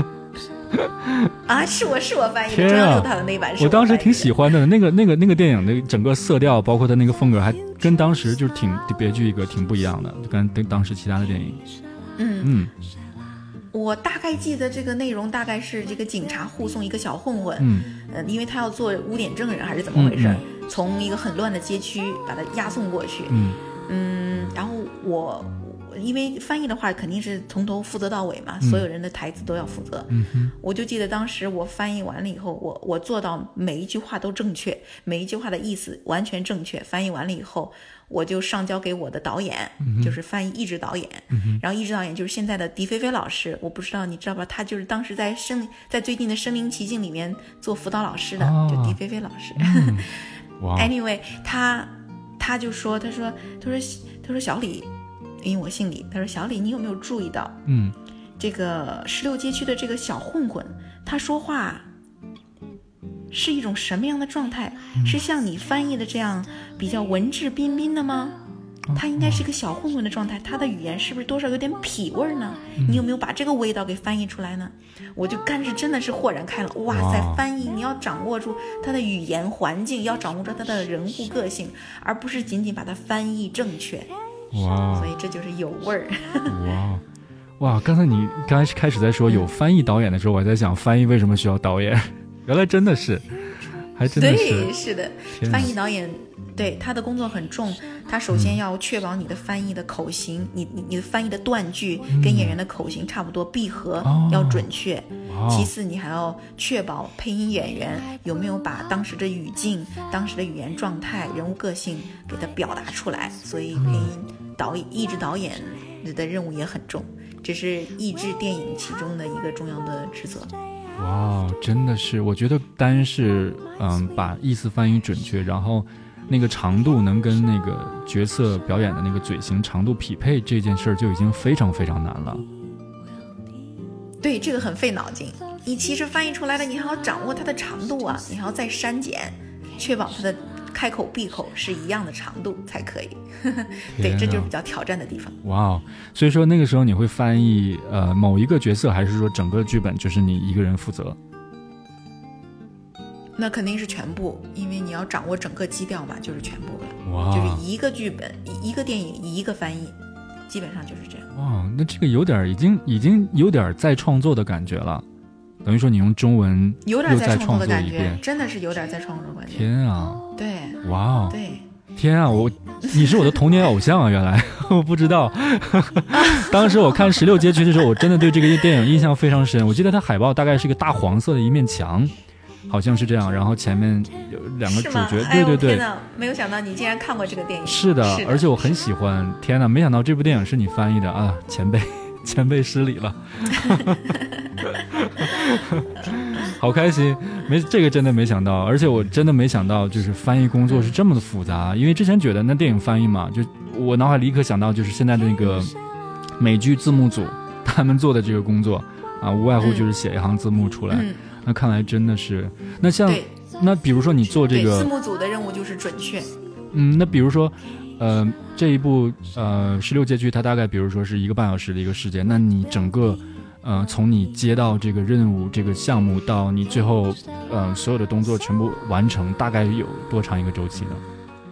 啊，是我翻译的，中央六套的那版是我当时挺喜欢的，那个电影的整个色调，包括它那个风格，还跟当时就是挺别具一格，挺不一样的，跟当时其他的电影。 我大概记得这个内容大概是这个警察护送一个小混混，因为他要做污点证人还是怎么回事，从一个很乱的街区把他押送过去。然后我因为翻译的话肯定是从头负责到尾嘛，所有人的台词都要负责。我就记得当时我翻译完了以后，我做到每一句话都正确，每一句话的意思完全正确。翻译完了以后，我就上交给我的导演，就是翻译译制导演。然后译制导演就是现在的狄菲菲老师，我不知道你知道吧？他就是当时在最近的《身临其境》里面做辅导老师的，就狄菲菲老师。Anyway， 他就说，他说小李。因为我姓李，他说小李，你有没有注意到，这个16街区的这个小混混，他说话是一种什么样的状态？是像你翻译的这样比较文质彬彬的吗？他应该是一个小混混的状态，他的语言是不是多少有点痞味呢？你有没有把这个味道给翻译出来呢？我就干是真的是豁然开朗，哇塞，翻译你要掌握住他的语言环境，要掌握住他的人物个性，而不是仅仅把它翻译正确。所以这就是有味儿。 哇！刚才开始在说有翻译导演的时候，我还在想翻译为什么需要导演，原来真的是，还真的是。 对，是的，翻译导演对他的工作很重，他首先要确保你的翻译的口型，你的翻译的断句跟演员的口型差不多，闭合要准确。其次，你还要确保配音演员有没有把当时的语境、当时的语言状态、人物个性给它表达出来。所以配音译制导演的任务也很重，这是译制电影其中的一个重要的职责。 真的是，我觉得单是把意思翻译准确，然后那个长度能跟那个角色表演的那个嘴型长度匹配，这件事就已经非常非常难了。 对，这个很费脑筋。你其实翻译出来的，你还要掌握它的长度啊，你还要再删减，确保它的开口闭口是一样的长度才可以。对，这就是比较挑战的地方。 所以说那个时候你会翻译某一个角色，还是说整个剧本就是你一个人负责？ 那肯定是全部，因为你要掌握整个基调嘛，就是全部了。就是一个剧本、一个电影、一个翻译，基本上就是这样。 那这个有点已经有点再创作的感觉了，等于说你用中文有点再创作的感觉， 真的是有点再创作的感觉。 天啊！ 对， 对，天啊！你是我的童年偶像啊！原来我不知道，当时我看《16街区》的时候，我真的对这个电影印象非常深。我记得它海报大概是一个大黄色的一面墙。好像是这样，然后前面有两个主角，对， 天哪，没有想到你竟然看过这个电影。 是的，而且我很喜欢。天哪，没想到这部电影是你翻译的啊，前辈失礼了。好开心，这个真的没想到，而且我真的没想到，就是翻译工作是这么的复杂。因为之前觉得那电影翻译嘛，就我脑海里立刻想到就是现在的那个美剧字幕组他们做的这个工作啊，无外乎就是写一行字幕出来。那看来真的是，那比如说你做这个字幕组的任务就是准确。 那比如说，这一部16街区，它大概比如说是1个半小时的一个时间，那你整个从你接到这个任务这个项目到你最后所有的动作全部完成，大概有多长一个周期呢？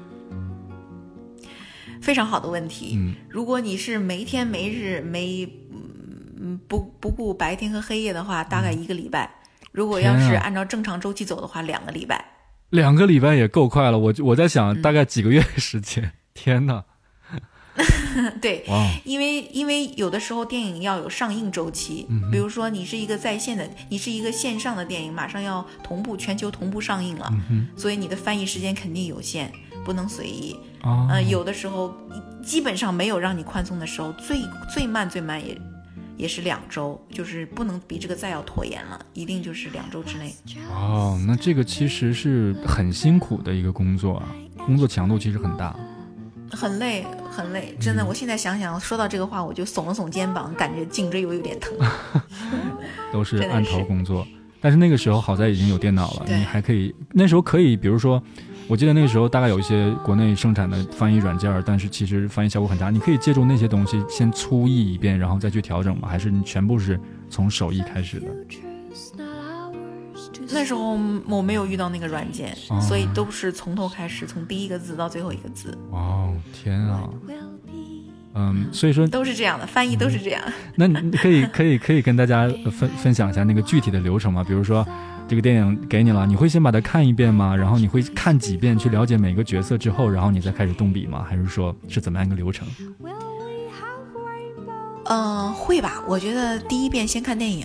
非常好的问题。如果你是没天没日不顾白天和黑夜的话，大概1个礼拜。如果要是按照正常周期走的话，2个礼拜。 2个礼拜也够快了。我在想大概几个月的时间。天哪！ 对，因为有的时候电影要有上映周期，比如说你是一个在线的，你是一个线上的电影，马上要全球同步上映了，所以你的翻译时间肯定有限，不能随意。有的时候基本上没有让你宽松的时候，最慢也是2周，就是不能比这个再要拖延了，一定就是2周之内。 哦，那这个其实是很辛苦的一个工作啊，工作强度其实很大， 很累很累，真的。我现在想想，说到这个话我就耸了耸肩膀，感觉颈椎有点疼。 都是按头工作。但是那个时候好在已经有电脑了，你还可以，那时候可以，比如说我记得那个时候大概有一些国内生产的翻译软件，但是其实翻译效果很差，你可以借助那些东西先粗译一遍，然后再去调整吗？还是你全部是从手译开始的？ 那时候我没有遇到那个软件，所以都是从头开始，从第一个字到最后一个字。 哦，天啊！所以说都是这样的，翻译都是这样。 那你可以跟大家分享一下那个具体的流程吗？比如说这个电影给你了，你会先把它看一遍吗？然后你会看几遍去了解每个角色之后，然后你再开始动笔吗？还是说是怎么样一个流程？ 会吧。我觉得第一遍先看电影，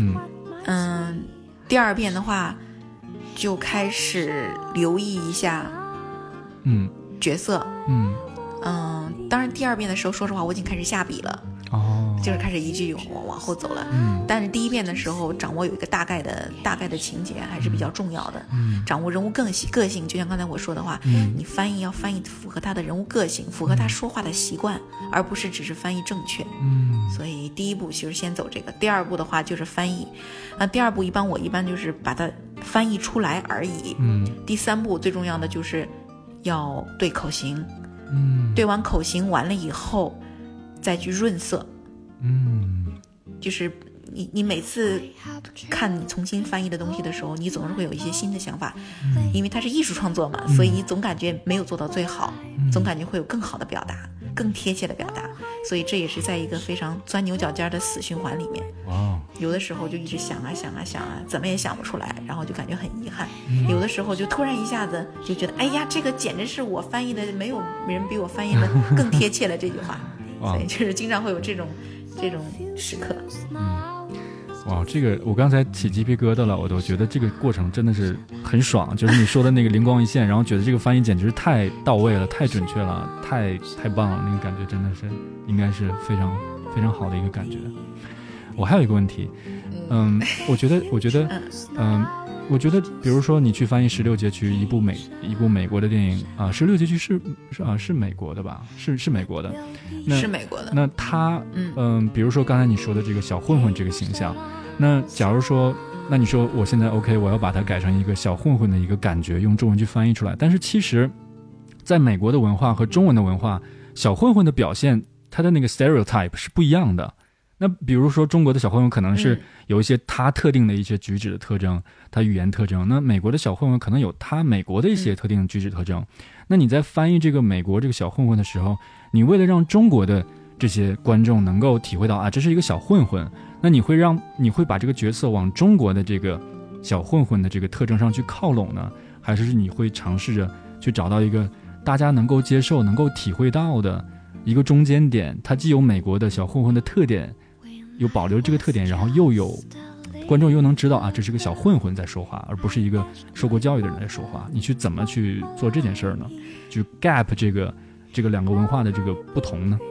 第2遍的话就开始留意一下角色，当然第2遍的时候说实话我已经开始下笔了，就是开始一句往后走了，但是第1遍的时候掌握有一个大概的情节还是比较重要的，掌握人物个性，就像刚才我说的话，你翻译要翻译符合他的人物个性，符合他说话的习惯，而不是只是翻译正确，所以第1步其实先走这个，第2步的话就是翻译，第2步我一般就是把它翻译出来而已，第3步最重要的就是要对口型，对完口型完了以后再去润色，就是你每次看你重新翻译的东西的时候，你总是会有一些新的想法，因为它是艺术创作嘛，所以你总感觉没有做到最好，总感觉会有更好的表达，更贴切的表达，所以这也是在一个非常钻牛角尖的死循环里面。有的时候就一直想啊，怎么也想不出来，然后就感觉很遗憾，有的时候就突然一下子就觉得，哎呀，这个简直是我翻译的，没有人比我翻译的更贴切了这句话，所以就是经常会有这种时刻。 哇，这个我刚才起鸡皮疙瘩了，我都觉得这个过程真的是很爽，就是你说的那个灵光一现，然后觉得这个翻译简直是太到位了，太准确了，太棒了，那个感觉真的是应该是非常非常好的一个感觉。我还有一个问题，我觉得比如说你去翻译16节区一部美国的电影啊，16节区是美国的吧？是美国的， 是美国的。 那他比如说刚才你说的这个小混混这个形象，那假如说，那你说我现在 OK， 我要把它改成一个小混混的一个感觉，用中文去翻译出来，但是其实在美国的文化和中文的文化，小混混的表现它的那个 stereotype 是不一样的。那比如说中国的小混混可能是有一些他特定的一些举止的特征，他语言特征，那美国的小混混可能有他美国的一些特定的举止特征。那你在翻译这个美国这个小混混的时候，你为了让中国的这些观众能够体会到啊，这是一个小混混，那你会把这个角色往中国的这个小混混的这个特征上去靠拢呢，还是你会尝试着去找到一个大家能够接受能够体会到的一个中间点，它既有美国的小混混的特点，有保留这个特点，然后又有观众又能知道啊，这是个小混混在说话，而不是一个受过教育的人在说话。你去怎么去做这件事儿呢？就 gap 这个两个文化的这个不同呢？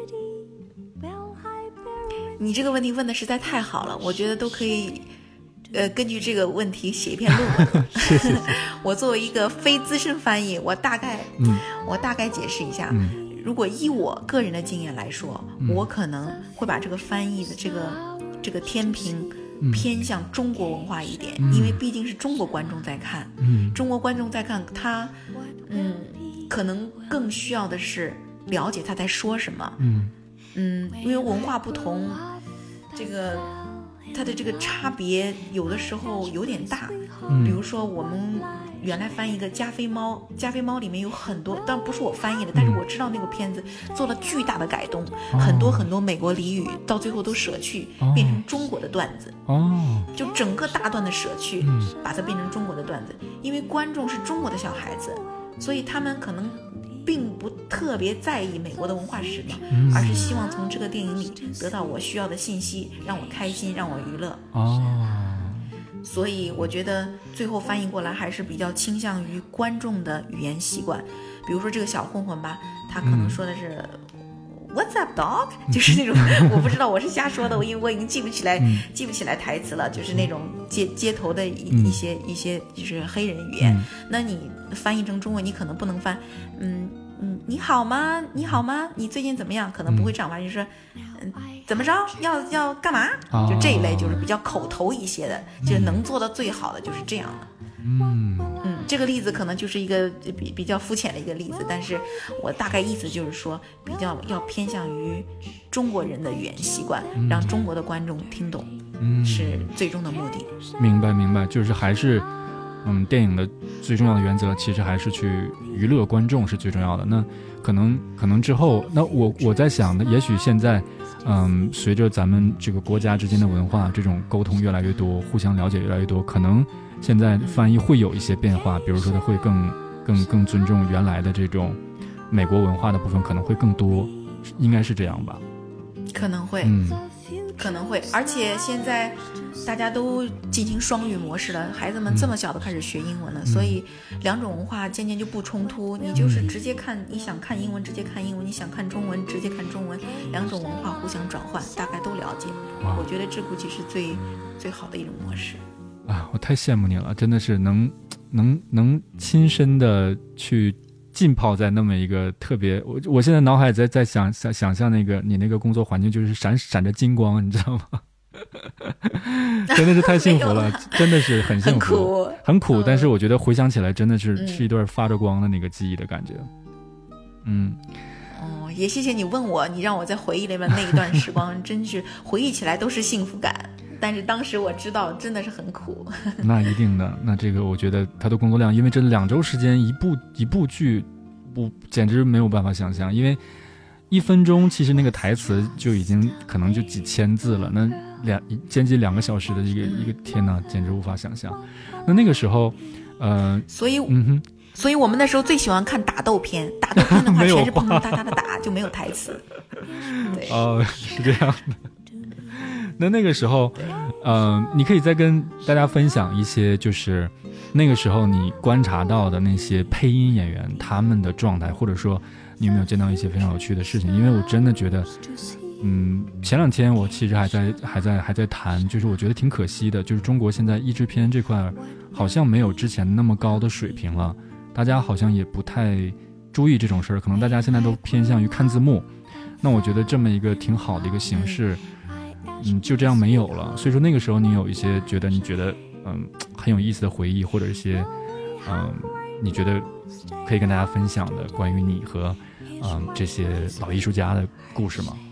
你这个问题问的实在太好了，我觉得都可以根据这个问题写一篇论文。 是我作为一个非资深翻译，我大概解释一下。如果依我个人的经验来说，我可能会把这个翻译的这个天平偏向中国文化一点，因为毕竟是中国观众在看，中国观众在看他，可能更需要的是了解他在说什么，因为文化不同，这个它的这个差别有的时候有点大，比如说我们原来翻译一个加菲猫，加菲猫里面有很多，但不是我翻译的，但是我知道那个片子做了巨大的改动，很多美国俚语到最后都舍去，变成中国的段子，就整个大段的舍去，把它变成中国的段子，因为观众是中国的小孩子，所以他们可能并不特别在意美国的文化是什么，而是希望从这个电影里得到我需要的信息，让我开心，让我娱乐。所以我觉得最后翻译过来还是比较倾向于观众的语言习惯。比如说这个小混混吧，他可能说的是 What's up, dog？ 就是那种我不知道，我是瞎说的，因为我已经记不起来台词了，就是那种街头的一些就是黑人语言。那你翻译成中文，你可能不能翻，你好吗？你好吗？你最近怎么样？可能不会这样吧，就是怎么着？要干嘛？就这一类，就是比较口头一些的，就是能做到最好的就是这样的。这个例子可能就是一个比较肤浅的一个例子，但是我大概意思就是说，比较要偏向于中国人的语言习惯，让中国的观众听懂，是最终的目的。 明白，就是还是电影的最重要的原则，其实还是去娱乐观众是最重要的。那可能之后，那我在想的，也许现在随着咱们这个国家之间的文化这种沟通越来越多，互相了解越来越多，可能现在翻译会有一些变化，比如说它会更尊重原来的这种美国文化的部分，可能会更多，应该是这样吧？ 可能会，而且现在大家都进行双语模式了，孩子们这么小都开始学英文了，所以两种文化渐渐就不冲突，你就是直接看，你想看英文直接看英文，你想看中文直接看中文，两种文化互相转换，大概都了解。我觉得这估计是最好的一种模式。 我太羡慕你了，真的是能亲身的去浸泡在那么一个特别，我现在脑海在想象那个你那个工作环境，就是闪着金光，你知道吗？真的是太幸福了，真的是很幸福，很苦，但是我觉得回想起来真的是一段发着光的那个记忆的感觉。 也谢谢你问我，你让我再回忆那一段时光，真是回忆起来都是幸福感。但是当时我知道真的是很苦。 那一定的，那这个我觉得他的工作量，因为这2周时间一部剧，我简直没有办法想象，因为1分钟其实那个台词就已经可能就几千字了，那将近2个小时的一个天哪，简直无法想象。那个时候所以我们那时候最喜欢看打斗片的话全是砰砰哒哒的打，就没有台词。对， 是这样的。那个时候你可以再跟大家分享一些，就是那个时候你观察到的那些配音演员他们的状态，或者说你有没有见到一些非常有趣的事情？因为我真的觉得前2天我其实还在谈，就是我觉得挺可惜的，就是中国现在译制片这块好像没有之前那么高的水平了，大家好像也不太注意这种事儿，可能大家现在都偏向于看字幕。那我觉得这么一个挺好的一个形式就这样没有了。所以说那个时候你有一些你觉得很有意思的回忆，或者一些你觉得可以跟大家分享的关于你和这些老艺术家的故事吗？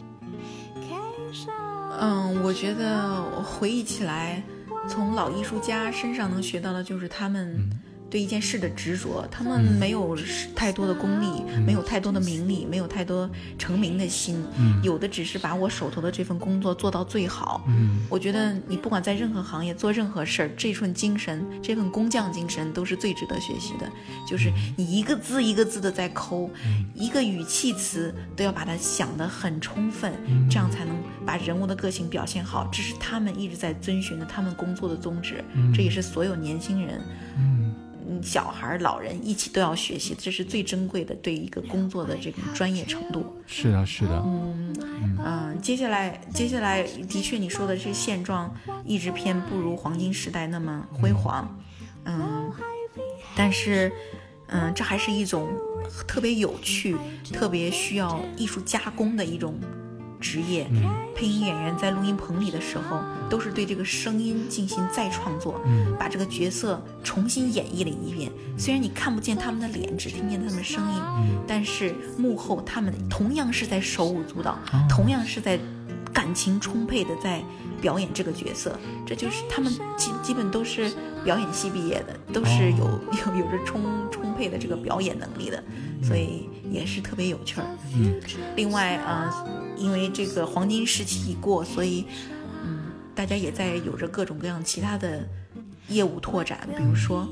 我觉得我回忆起来，从老艺术家身上能学到的就是他们对一件事的执着，他们没有太多的功利，没有太多的名利，没有太多成名的心，有的只是把我手头的这份工作做到最好。我觉得你不管在任何行业做任何事儿，这份精神，这份工匠精神都是最值得学习的，就是你一个字一个字的在抠，一个语气词都要把它想得很充分，这样才能把人物的个性表现好，这是他们一直在遵循的他们工作的宗旨，这也是所有年轻人小孩老人一起都要学习，这是最珍贵的对一个工作的这种专业程度。 是的接下来的确你说的是现状，译制片不如黄金时代那么辉煌，但是这还是一种特别有趣特别需要艺术加工的一种职业。配音演员在录音棚里的时候都是对这个声音进行再创作，把这个角色重新演绎了一遍，虽然你看不见他们的脸，只听见他们声音，但是幕后他们同样是在手舞足蹈，同样是在感情充沛的在表演这个角色，这就是他们基本都是表演系毕业的，都是有着充沛的这个表演能力的，所以也是特别有趣儿。另外因为这个黄金时期已过，所以大家也在有着各种各样其他的业务拓展，比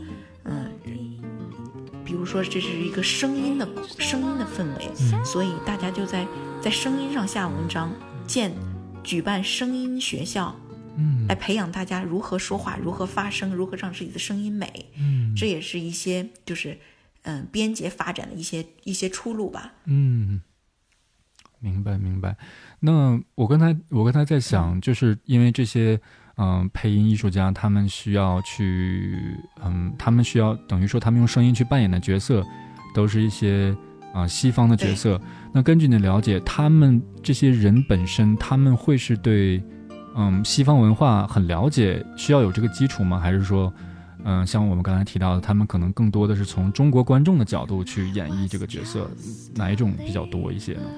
如说这是一个声音的氛围，所以大家就在声音上下文章，举办声音学校，来培养大家如何说话，如何发声，如何让自己的声音美。这也是一些就是编辑发展的一些出路吧。 明白明白。那我刚才在想，就是因为这些配音艺术家，他们需要等于说他们用声音去扮演的角色，都是一些西方的角色。那根据你的了解，他们这些人本身，他们会是对西方文化很了解，需要有这个基础吗？还是说像我们刚才提到的，他们可能更多的是从中国观众的角度去演绎这个角色，哪一种比较多一些呢？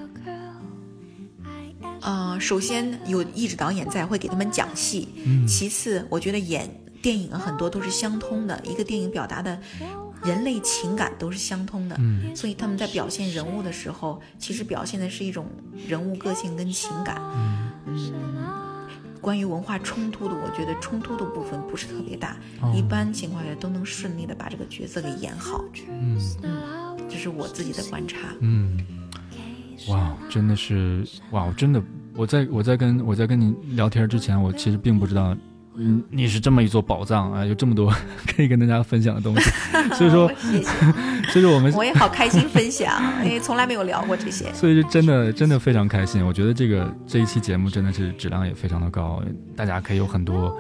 首先有译制导演在，会给他们讲戏。其次，我觉得演电影很多都是相通的，一个电影表达的人类情感都是相通的。所以他们在表现人物的时候，其实表现的是一种人物个性跟情感。关于文化冲突的，我觉得冲突的部分不是特别大，一般情况下都能顺利的把这个角色给演好。这是我自己的观察。 哇，真的是哇！真的，我在跟你聊天之前，我其实并不知道，你是这么一座宝藏啊，有这么多可以跟大家分享的东西。所以说， 谢谢。 所以说我也好开心分享，因为从来没有聊过这些。 所以就真的非常开心。我觉得这一期节目真的是质量也非常的高，大家可以有很多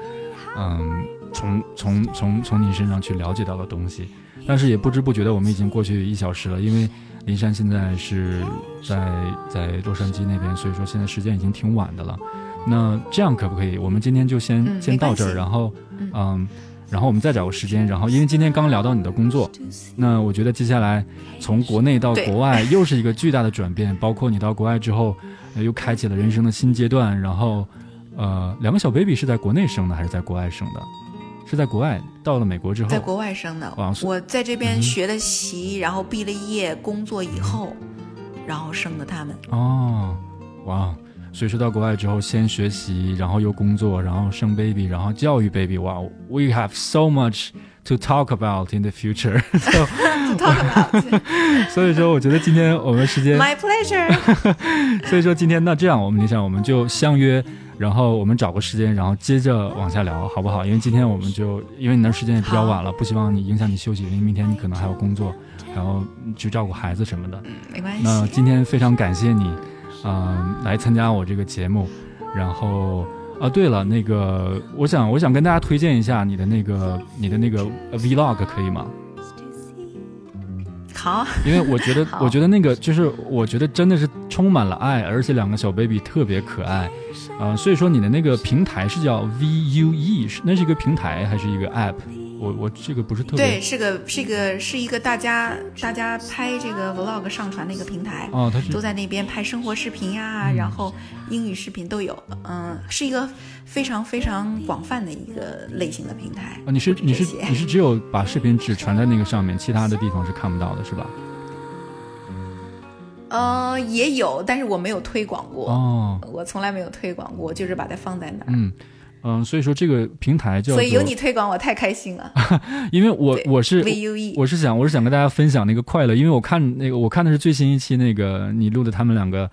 从你身上去了解到的东西。但是也不知不觉的，我们已经过去1小时了，因为林珊现在是在洛杉矶那边，所以说现在时间已经挺晚的了。那这样可不可以？我们今天就先到这儿，然后我们再找个时间，然后因为今天刚聊到你的工作，那我觉得接下来从国内到国外又是一个巨大的转变，包括你到国外之后又开启了人生的新阶段。然后2个小 baby 是在国内生的还是在国外生的？是在国外，到了美国之后， 在国外生的。我在这边学了习，然后毕了业，工作以后，然后生的他们。 哇！所以说到国外之后，先学习，然后又工作，然后生 baby， 然后教育 baby。哇 ，We have so much to talk about in the future. To talk about. 所以说，我觉得今天我们时间 My pleasure. 所以说今天那这样，我们就相约。然后我们找个时间，然后接着往下聊，好不好？因为今天我们因为你那时间也比较晚了，不希望你影响你休息，因为明天你可能还要工作，还要去照顾孩子什么的。 没关系。 那今天非常感谢你，来参加我这个节目。然后对了，那个我想跟大家推荐一下你的那个 vlog， 可以吗？ 好， 因为我觉得那个就是我觉得真的是充满了爱，而且2个小 baby 特别可爱，所以说你的那个平台是叫 VUE， 那是一个平台还是一个 app？ 我这个不是特别。 对，是一个大家拍这个 vlog 上传的一个平台。 它是都在那边拍生活视频呀，然后英语视频都有。是一个非常非常广泛的一个类型的平台。你是只有把视频只传在那个上面，其他的地方是看不到的，是吧？ 也有，但是我没有推广过。我从来没有推广过，就是把它放在那儿。 所以说这个平台叫做， 所以有你推广我太开心了。 因为我是 VUE， 我是想跟大家分享那个快乐，因为我看的是最新一期那个你录的他们2个，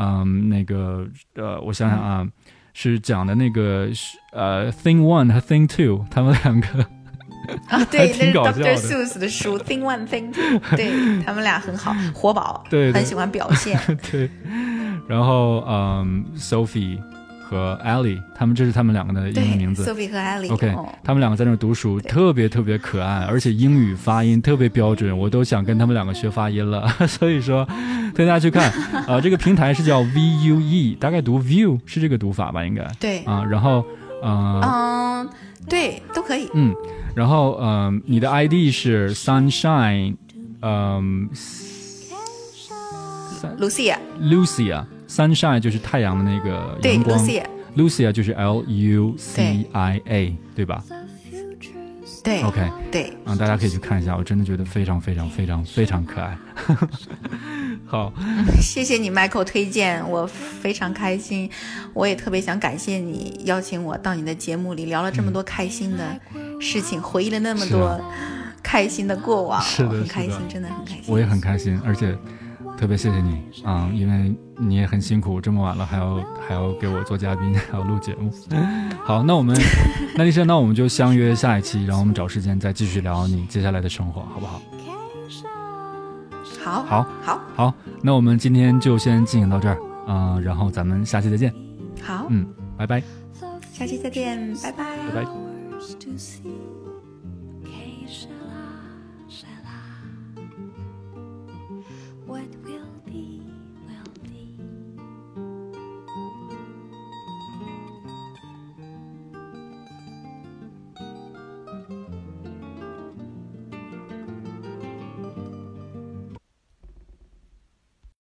我想想啊，是讲的那个Thing One 和 Thing Two 他们2个。 对， 挺搞笑的。 那是 Dr. Seuss 的书 Thing One Thing Two， 对，他们俩很好，活宝， 对， 很喜欢表现。 对，然后Sophie和 Ellie， 这是他们2个的英文名字。 Sophie 和 Ellie。 OK，他们2个在那读书，特别特别可爱，而且英语发音特别标准，我都想跟他们2个学发音了。所以说，推大家去看这个平台是叫 VUE， 大概读 View 是这个读法吧，应该。 对。 然后对，都可以。 然后你的 ID 是 Sunshine， Lucia Sunshine 就是太阳的那个阳光， 对 Lucia 就是 LUCIA， 对吧？ 对 ，OK， 对， 大家可以去看一下，我真的觉得非常非常非常非常可爱。好， 谢谢你 Michael 推荐，我非常开心，我也特别想感谢你邀请我到你的节目里，聊了这么多开心的事情，回忆了那么多开心的过往， 是的， 很开心，真的很开心。 我也很开心，而且特别谢谢你因为你也很辛苦，这么晚了还要给我做嘉宾，还要录节目。好，那丽珊，那我们就相约下一期，然后我们找时间再继续聊你接下来的生活，好不好？ 好， 那我们今天就先进行到这儿， 然后咱们下期再见。 好， 拜拜。 下期再见，拜拜。 拜拜。